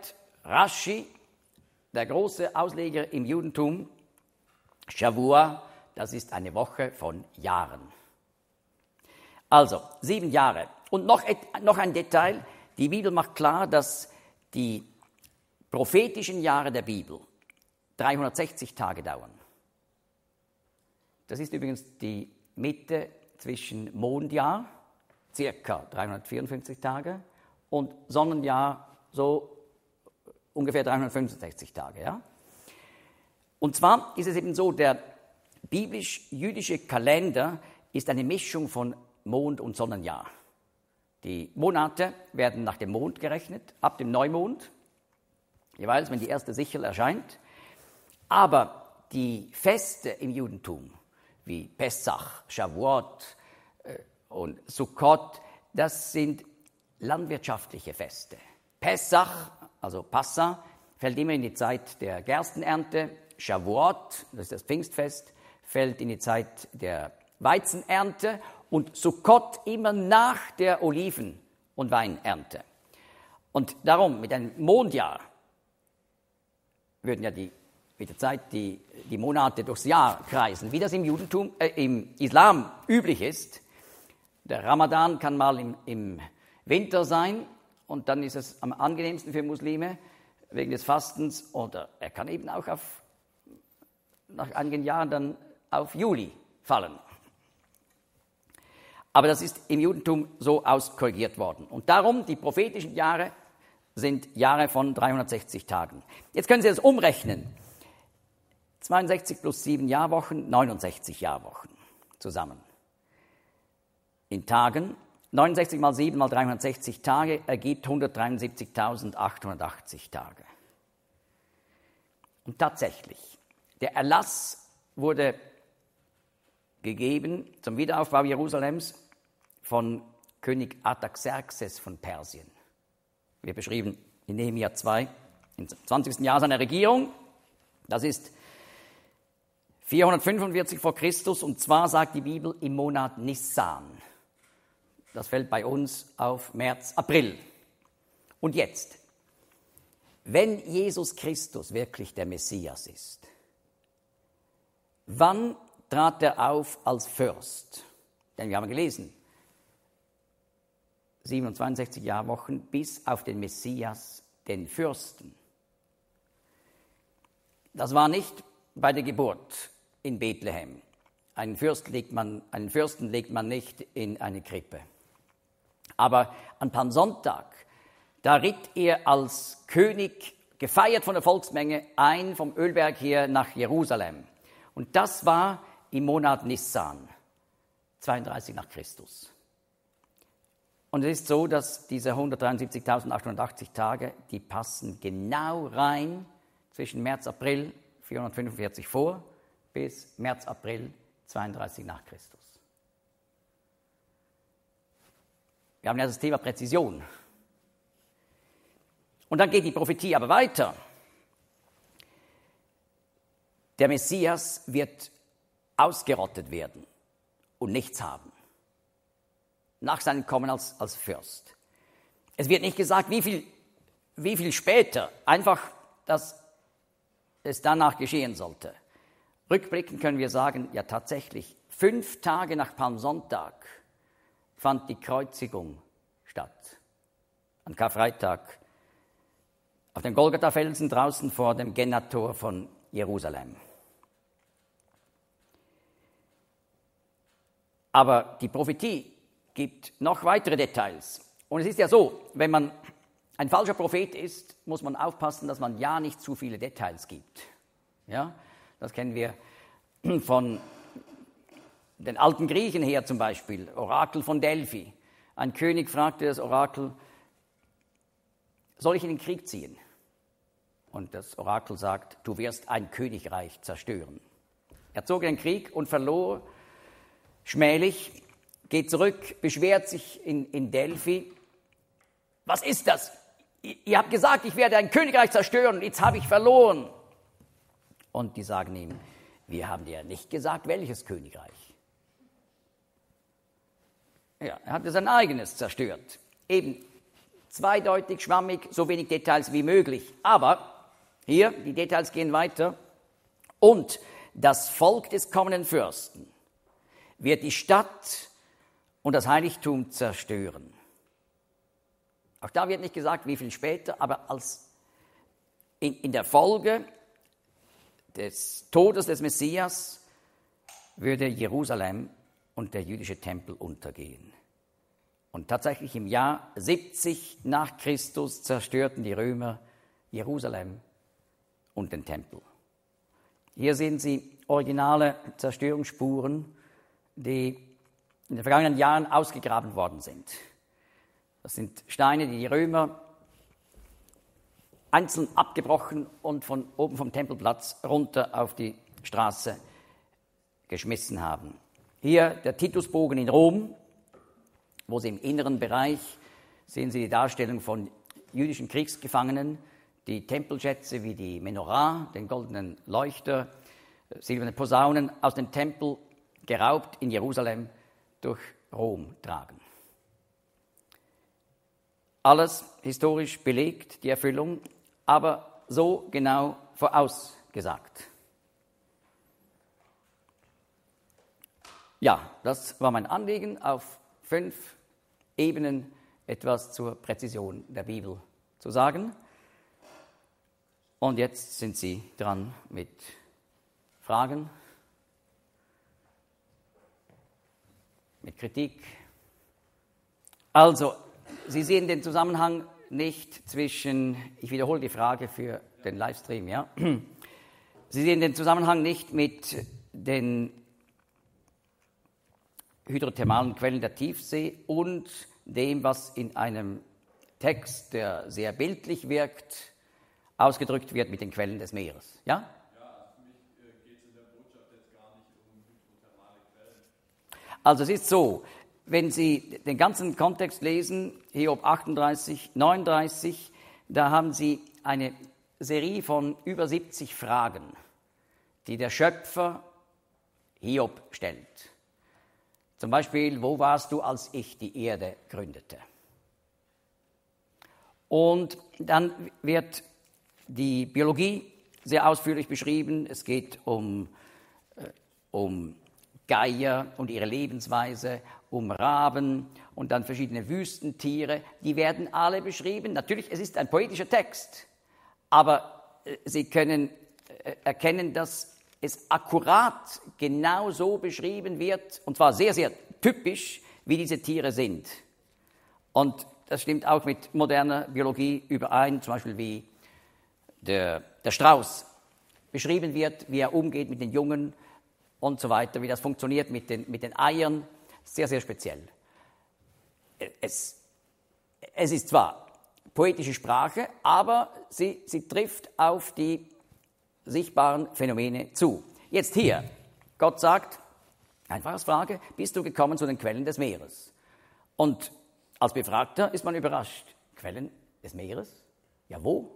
Rashi, der große Ausleger im Judentum, Shavua, das ist eine Woche von Jahren. Also 7 Jahre. Und noch ein Detail, die Bibel macht klar, dass die prophetischen Jahre der Bibel 360 Tage dauern. Das ist übrigens die Mitte zwischen Mondjahr, circa 354 Tage, und Sonnenjahr, so ungefähr 365 Tage. Ja? Und zwar ist es eben so, der biblisch-jüdische Kalender ist eine Mischung von Mond- und Sonnenjahr. Die Monate werden nach dem Mond gerechnet, ab dem Neumond, jeweils, wenn die erste Sichel erscheint. Aber die Feste im Judentum, wie Pessach, Shavuot und Sukkot, das sind landwirtschaftliche Feste. Pessach, also Passa, fällt immer in die Zeit der Gerstenernte. Shavuot, das ist das Pfingstfest, fällt in die Zeit der Weizenernte und Sukkot immer nach der Oliven- und Weinernte. Und darum, mit einem Mondjahr würden ja mit der Zeit die Monate durchs Jahr kreisen, wie das im Islam üblich ist. Der Ramadan kann mal im Winter sein und dann ist es am angenehmsten für Muslime wegen des Fastens, oder er kann eben auch nach einigen Jahren dann auf Juli fallen. Aber das ist im Judentum so auskorrigiert worden. Und darum, die prophetischen Jahre sind Jahre von 360 Tagen. Jetzt können Sie das umrechnen. 62 plus 7 Jahrwochen, 69 Jahrwochen zusammen. In Tagen, 69 mal 7 mal 360 Tage ergibt 173.880 Tage. Und tatsächlich, der Erlass wurde gegeben zum Wiederaufbau Jerusalems von König Artaxerxes von Persien. Wir beschrieben in Nehemia 2, im 20. Jahr seiner Regierung. Das ist 445 vor Christus, und zwar sagt die Bibel im Monat Nissan. Das fällt bei uns auf März, April. Und jetzt, wenn Jesus Christus wirklich der Messias ist, wann trat er auf als Fürst? Denn wir haben gelesen, 67 Jahrwochen bis auf den Messias, den Fürsten. Das war nicht bei der Geburt in Bethlehem. Einen Fürsten legt man nicht in eine Krippe. Aber an Palmsonntag, da ritt er als König, gefeiert von der Volksmenge, ein vom Ölberg her nach Jerusalem. Und das war im Monat Nissan, 32 nach Christus. Und es ist so, dass diese 173.880 Tage, die passen genau rein zwischen März, April 445 vor bis März, April 32 nach Christus. Wir haben ja das Thema Präzision. Und dann geht die Prophetie aber weiter. Der Messias wird ausgerottet werden und nichts haben. Nach seinem Kommen als Fürst. Es wird nicht gesagt, wie viel später, einfach, dass es danach geschehen sollte. Rückblickend können wir sagen, ja tatsächlich, 5 Tage nach Palmsonntag fand die Kreuzigung statt. An Karfreitag auf dem Golgatha-Felsen draußen vor dem Gennator von Jerusalem. Aber die Prophetie gibt noch weitere Details. Und es ist ja so, wenn man ein falscher Prophet ist, muss man aufpassen, dass man ja nicht zu viele Details gibt. Ja, das kennen wir von den alten Griechen her zum Beispiel, Orakel von Delphi. Ein König fragte das Orakel, soll ich in den Krieg ziehen? Und das Orakel sagt, du wirst ein Königreich zerstören. Er zog in den Krieg und verlor schmählich, geht zurück, beschwert sich in Delphi. Was ist das? Ihr habt gesagt, ich werde ein Königreich zerstören, jetzt habe ich verloren. Und die sagen ihm, wir haben dir nicht gesagt, welches Königreich. Ja, er hat sein eigenes zerstört. Eben zweideutig, schwammig, so wenig Details wie möglich. Aber hier, die Details gehen weiter. Und das Volk des kommenden Fürsten wird die Stadt und das Heiligtum zerstören. Auch da wird nicht gesagt, wie viel später, aber als in der Folge des Todes des Messias würde Jerusalem und der jüdische Tempel untergehen. Und tatsächlich im Jahr 70 nach Christus zerstörten die Römer Jerusalem und den Tempel. Hier sehen Sie originale Zerstörungsspuren, die in den vergangenen Jahren ausgegraben worden sind. Das sind Steine, die die Römer einzeln abgebrochen und von oben vom Tempelplatz runter auf die Straße geschmissen haben. Hier der Titusbogen in Rom, wo Sie im inneren Bereich sehen Sie die Darstellung von jüdischen Kriegsgefangenen, die Tempelschätze wie die Menorah, den goldenen Leuchter, silberne Posaunen aus dem Tempel geraubt in Jerusalem durch Rom tragen. Alles historisch belegt, die Erfüllung, aber so genau vorausgesagt. Ja, das war mein Anliegen, auf 5 Ebenen etwas zur Präzision der Bibel zu sagen. Und jetzt sind Sie dran mit Fragen, mit Kritik. Also, Sie sehen den Zusammenhang nicht zwischen, ich wiederhole die Frage für den Livestream, ja. Sie sehen den Zusammenhang nicht mit den hydrothermalen Quellen der Tiefsee und dem, was in einem Text, der sehr bildlich wirkt, ausgedrückt wird mit den Quellen des Meeres. Ja? Ja, für mich geht es in der Botschaft jetzt gar nicht um hydrothermale Quellen. Also es ist so, wenn Sie den ganzen Kontext lesen, Hiob 38, 39, da haben Sie eine Serie von über 70 Fragen, die der Schöpfer Hiob stellt. Zum Beispiel, wo warst du, als ich die Erde gründete? Und dann wird die Biologie sehr ausführlich beschrieben. Es geht um Geier und ihre Lebensweise, um Raben und dann verschiedene Wüstentiere. Die werden alle beschrieben. Natürlich, es ist ein poetischer Text, aber Sie können erkennen, dass es akkurat genau so beschrieben wird, und zwar sehr, sehr typisch, wie diese Tiere sind. Und das stimmt auch mit moderner Biologie überein, zum Beispiel wie der Strauß beschrieben wird, wie er umgeht mit den Jungen und so weiter, wie das funktioniert mit den Eiern. Sehr, sehr speziell. Es ist zwar poetische Sprache, aber sie trifft auf die sichtbaren Phänomene zu. Jetzt hier, Gott sagt, einfache Frage, bist du gekommen zu den Quellen des Meeres? Und als Befragter ist man überrascht. Quellen des Meeres? Ja, wo?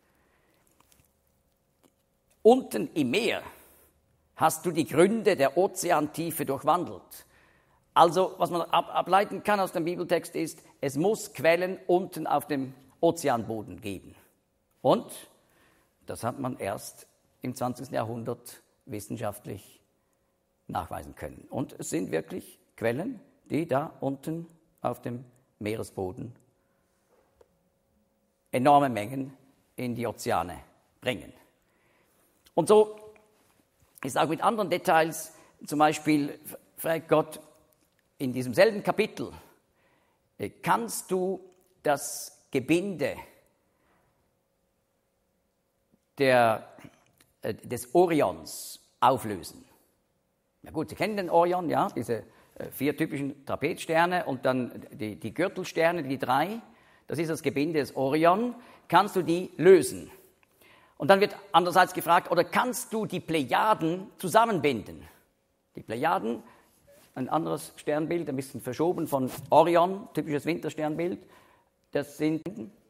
Unten im Meer hast du die Gründe der Ozeantiefe durchwandelt. Also, was man ableiten kann aus dem Bibeltext ist, es muss Quellen unten auf dem Ozeanboden geben. Und das hat man erst im 20. Jahrhundert wissenschaftlich nachweisen können. Und es sind wirklich Quellen, die da unten auf dem Meeresboden enorme Mengen in die Ozeane bringen. Und so ist auch mit anderen Details, zum Beispiel fragt Gott in diesem selben Kapitel, kannst du das Gebinde des Orions auflösen? Na gut, Sie kennen den Orion, ja, diese 4 typischen Trapezsterne und dann die Gürtelsterne, die 3, das ist das Gebinde des Orion. Kannst du die lösen? Und dann wird andererseits gefragt, oder kannst du die Plejaden zusammenbinden? Die Plejaden, ein anderes Sternbild, ein bisschen verschoben von Orion, typisches Wintersternbild, das sind...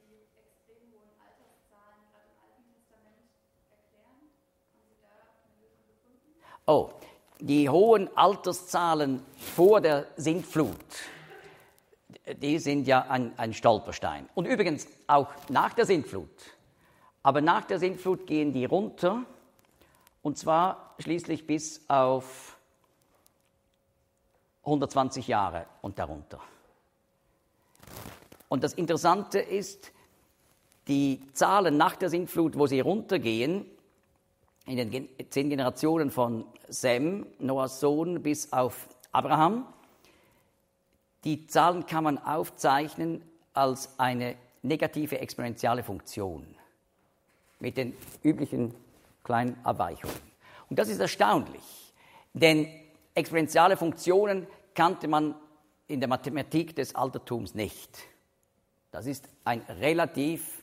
Oh, die hohen Alterszahlen vor der Sintflut, die sind ja ein Stolperstein. Und übrigens auch nach der Sintflut. Aber nach der Sintflut gehen die runter, und zwar schließlich bis auf 120 Jahre und darunter. Und das Interessante ist, die Zahlen nach der Sintflut, wo sie runtergehen, in den 10 Generationen von Sem, Noahs Sohn, bis auf Abraham, die Zahlen kann man aufzeichnen als eine negative exponentielle Funktion mit den üblichen kleinen Abweichungen. Und das ist erstaunlich, denn exponentielle Funktionen kannte man in der Mathematik des Altertums nicht. Das ist eine relativ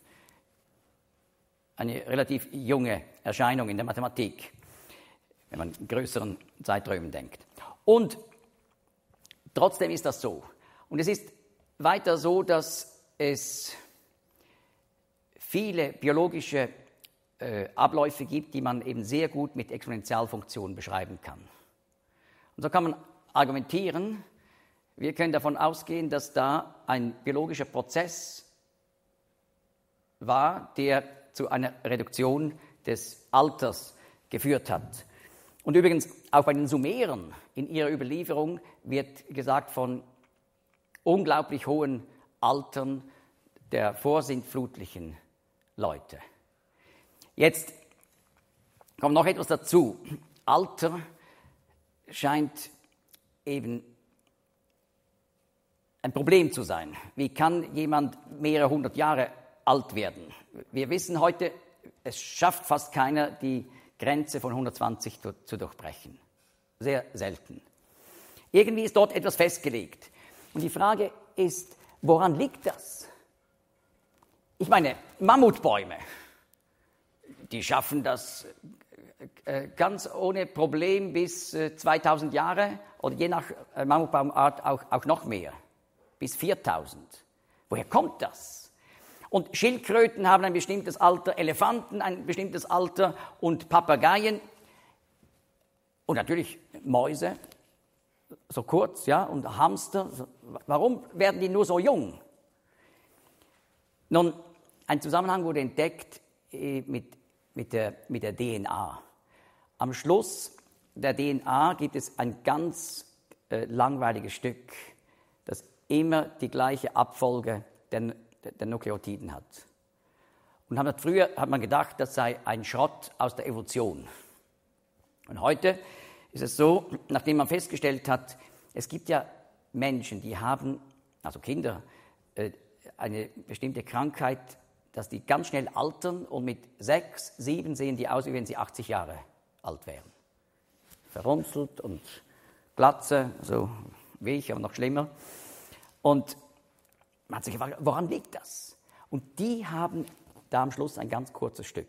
junge Erscheinung in der Mathematik, wenn man in größeren Zeiträumen denkt. Und trotzdem ist das so. Und es ist weiter so, dass es viele biologische Abläufe gibt, die man eben sehr gut mit Exponentialfunktionen beschreiben kann. Und so kann man argumentieren, wir können davon ausgehen, dass da ein biologischer Prozess war, der zu einer Reduktion des Alters geführt hat. Und übrigens auch bei den Sumeren in ihrer Überlieferung wird gesagt von unglaublich hohen Altern der vorsintflutlichen Leute. Jetzt kommt noch etwas dazu. Alter scheint eben ein Problem zu sein. Wie kann jemand mehrere hundert Jahre alt werden? Wir wissen heute, es schafft fast keiner, die Grenze von 120 zu durchbrechen. Sehr selten. Irgendwie ist dort etwas festgelegt. Und die Frage ist, woran liegt das? Ich meine, Mammutbäume, die schaffen das ganz ohne Problem bis 2000 Jahre oder je nach Mammutbaumart auch noch mehr, bis 4000. Woher kommt das? Und Schildkröten haben ein bestimmtes Alter, Elefanten ein bestimmtes Alter und Papageien und natürlich Mäuse, so kurz, ja, und Hamster. Warum werden die nur so jung? Nun, ein Zusammenhang wurde entdeckt mit der DNA. Am Schluss der DNA gibt es ein ganz langweiliges Stück, das immer die gleiche Abfolge der Nukleotiden hat. Und früher hat man gedacht, das sei ein Schrott aus der Evolution. Und heute ist es so, nachdem man festgestellt hat, es gibt ja Menschen, die haben, also Kinder, eine bestimmte Krankheit, dass die ganz schnell altern und mit 6, 7 sehen die aus, wie wenn sie 80 Jahre alt wären. Verrunzelt und Glatze, so wie ich, aber noch schlimmer. Und man hat sich gefragt, woran liegt das? Und die haben da am Schluss ein ganz kurzes Stück.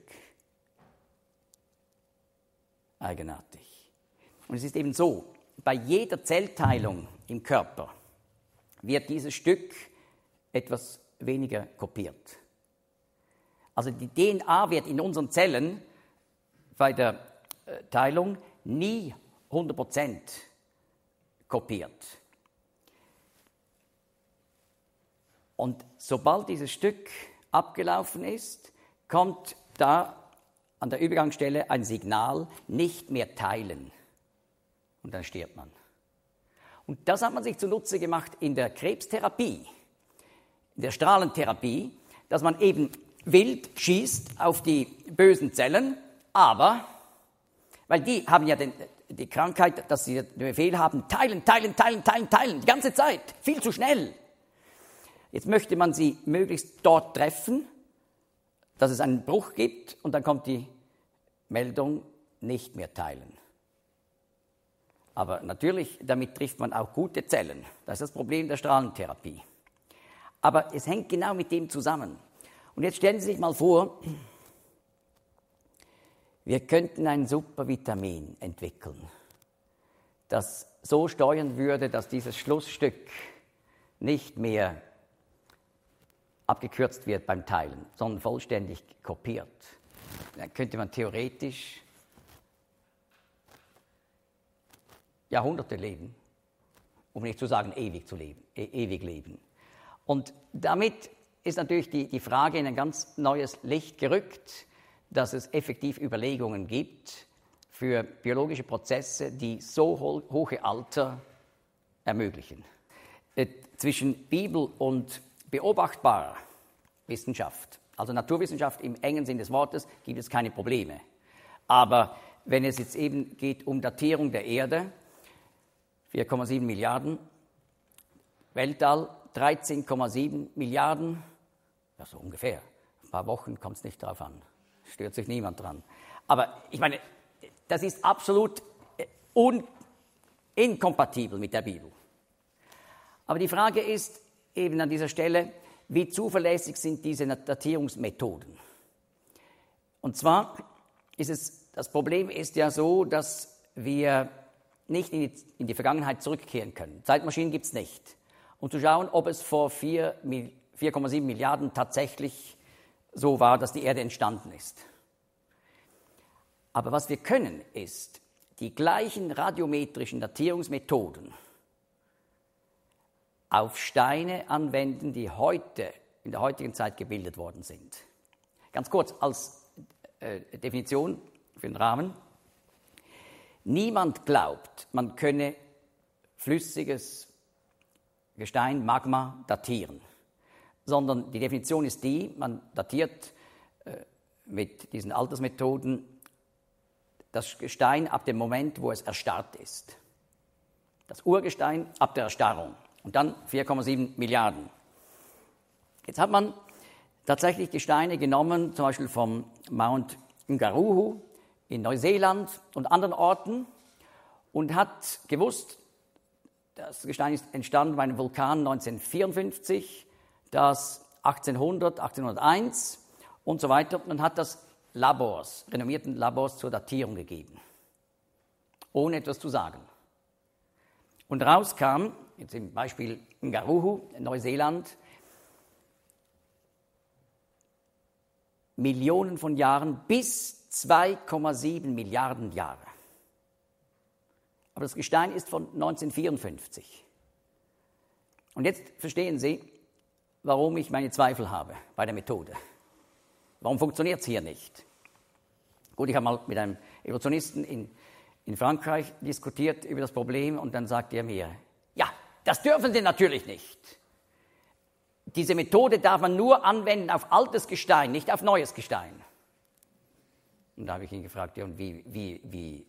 Eigenartig. Und es ist eben so, bei jeder Zellteilung im Körper wird dieses Stück etwas weniger kopiert. Also die DNA wird in unseren Zellen bei der Teilung nie 100% kopiert. Und sobald dieses Stück abgelaufen ist, kommt da an der Übergangsstelle ein Signal, nicht mehr teilen. Und dann stirbt man. Und das hat man sich zunutze gemacht in der Krebstherapie, in der Strahlentherapie, dass man eben wild schießt auf die bösen Zellen, aber, weil die haben ja die Krankheit, dass sie den Befehl haben, teilen, die ganze Zeit, viel zu schnell. Jetzt möchte man sie möglichst dort treffen, dass es einen Bruch gibt und dann kommt die Meldung, nicht mehr teilen. Aber natürlich, damit trifft man auch gute Zellen. Das ist das Problem der Strahlentherapie. Aber es hängt genau mit dem zusammen. Und jetzt stellen Sie sich mal vor, wir könnten ein Supervitamin entwickeln, das so steuern würde, dass dieses Schlussstück nicht mehr abgekürzt wird beim Teilen, sondern vollständig kopiert. Dann könnte man theoretisch Jahrhunderte leben, um nicht zu sagen ewig leben. Und damit ist natürlich die Frage in ein ganz neues Licht gerückt, dass es effektiv Überlegungen gibt für biologische Prozesse, die so hohe Alter ermöglichen. Zwischen Bibel und beobachtbarer Wissenschaft, also Naturwissenschaft im engen Sinn des Wortes, gibt es keine Probleme. Aber wenn es jetzt eben geht um Datierung der Erde, 4,7 Milliarden, Weltall 13,7 Milliarden, ja so ungefähr, ein paar Wochen kommt es nicht drauf an, stört sich niemand dran. Aber ich meine, das ist absolut inkompatibel mit der Bibel. Aber die Frage ist eben an dieser Stelle, wie zuverlässig sind diese Datierungsmethoden? Und zwar das Problem ist ja so, dass wir nicht in die Vergangenheit zurückkehren können. Zeitmaschinen gibt es nicht. Und zu schauen, ob es vor 4,7 Milliarden tatsächlich so war, dass die Erde entstanden ist. Aber was wir können, ist, die gleichen radiometrischen Datierungsmethoden auf Steine anwenden, die in der heutigen Zeit gebildet worden sind. Ganz kurz als Definition für den Rahmen. Niemand glaubt, man könne flüssiges Gestein, Magma, datieren. Sondern die Definition ist die, man datiert mit diesen Altersmethoden das Gestein ab dem Moment, wo es erstarrt ist. Das Urgestein ab der Erstarrung. Und dann 4,7 Milliarden. Jetzt hat man tatsächlich Gesteine genommen, zum Beispiel vom Mount Ngaruhu in Neuseeland und anderen Orten und hat gewusst, das Gestein ist entstanden bei einem Vulkan 1954, das 1800, 1801 und so weiter. Und hat das renommierten Labors zur Datierung gegeben, ohne etwas zu sagen. Und rauskam, jetzt im Beispiel Ngaruhu, Neuseeland, Millionen von Jahren bis 2,7 Milliarden Jahre. Aber das Gestein ist von 1954. Und jetzt verstehen Sie, warum ich meine Zweifel habe bei der Methode. Warum funktioniert es hier nicht? Gut, ich habe mal mit einem Evolutionisten in Frankreich diskutiert über das Problem und dann sagte er mir, ja, das dürfen Sie natürlich nicht. Diese Methode darf man nur anwenden auf altes Gestein, nicht auf neues Gestein. Und da habe ich ihn gefragt, ja, und wie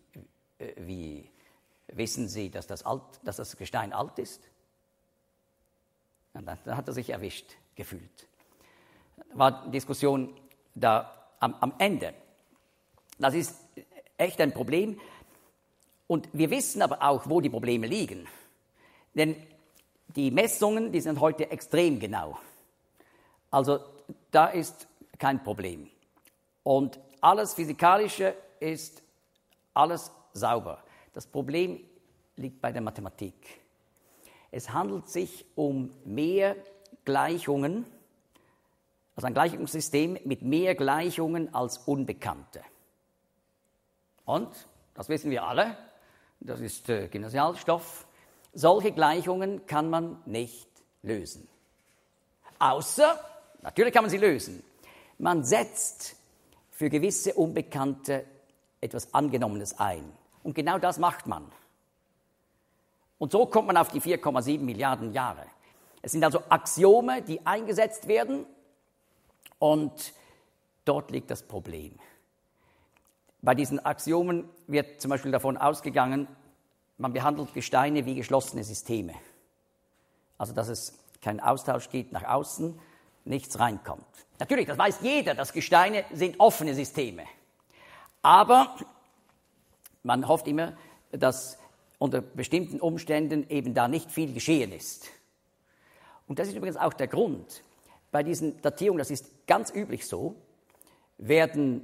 wissen Sie, dass das Gestein alt ist? Und dann hat er sich erwischt gefühlt. Da war die Diskussion da am Ende. Das ist echt ein Problem. Und wir wissen aber auch, wo die Probleme liegen. Denn die Messungen, die sind heute extrem genau. Also da ist kein Problem. Und alles Physikalische ist alles sauber. Das Problem liegt bei der Mathematik. Es handelt sich um mehr Gleichungen, also ein Gleichungssystem mit mehr Gleichungen als Unbekannte. Und, das wissen wir alle, das ist Gymnasialstoff, solche Gleichungen kann man nicht lösen. Außer, natürlich kann man sie lösen, man setzt für gewisse Unbekannte etwas Angenommenes ein. Und genau das macht man. Und so kommt man auf die 4,7 Milliarden Jahre. Es sind also Axiome, die eingesetzt werden und dort liegt das Problem. Bei diesen Axiomen wird zum Beispiel davon ausgegangen, man behandelt Gesteine wie geschlossene Systeme. Also dass es keinen Austausch gibt nach außen, nichts reinkommt. Natürlich, das weiß jeder, dass Gesteine sind offene Systeme. Aber man hofft immer, dass unter bestimmten Umständen eben da nicht viel geschehen ist. Und das ist übrigens auch der Grund. Bei diesen Datierungen, das ist ganz üblich so, werden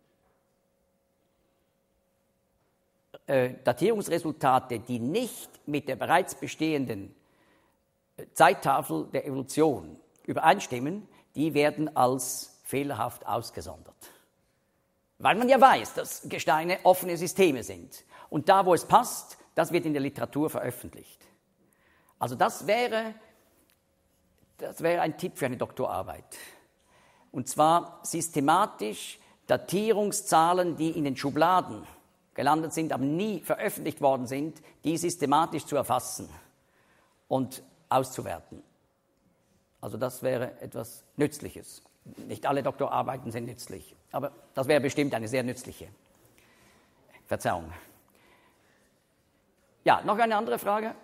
Datierungsresultate, die nicht mit der bereits bestehenden Zeittafel der Evolution übereinstimmen, die werden als fehlerhaft ausgesondert. Weil man ja weiß, dass Gesteine offene Systeme sind. Und da, wo es passt, das wird in der Literatur veröffentlicht. Also das wäre Das wäre ein Tipp für eine Doktorarbeit. Und zwar systematisch Datierungszahlen, die in den Schubladen gelandet sind, aber nie veröffentlicht worden sind, die systematisch zu erfassen und auszuwerten. Also das wäre etwas Nützliches. Nicht alle Doktorarbeiten sind nützlich, aber das wäre bestimmt eine sehr nützliche. Verzeihung. Ja, noch eine andere Frage?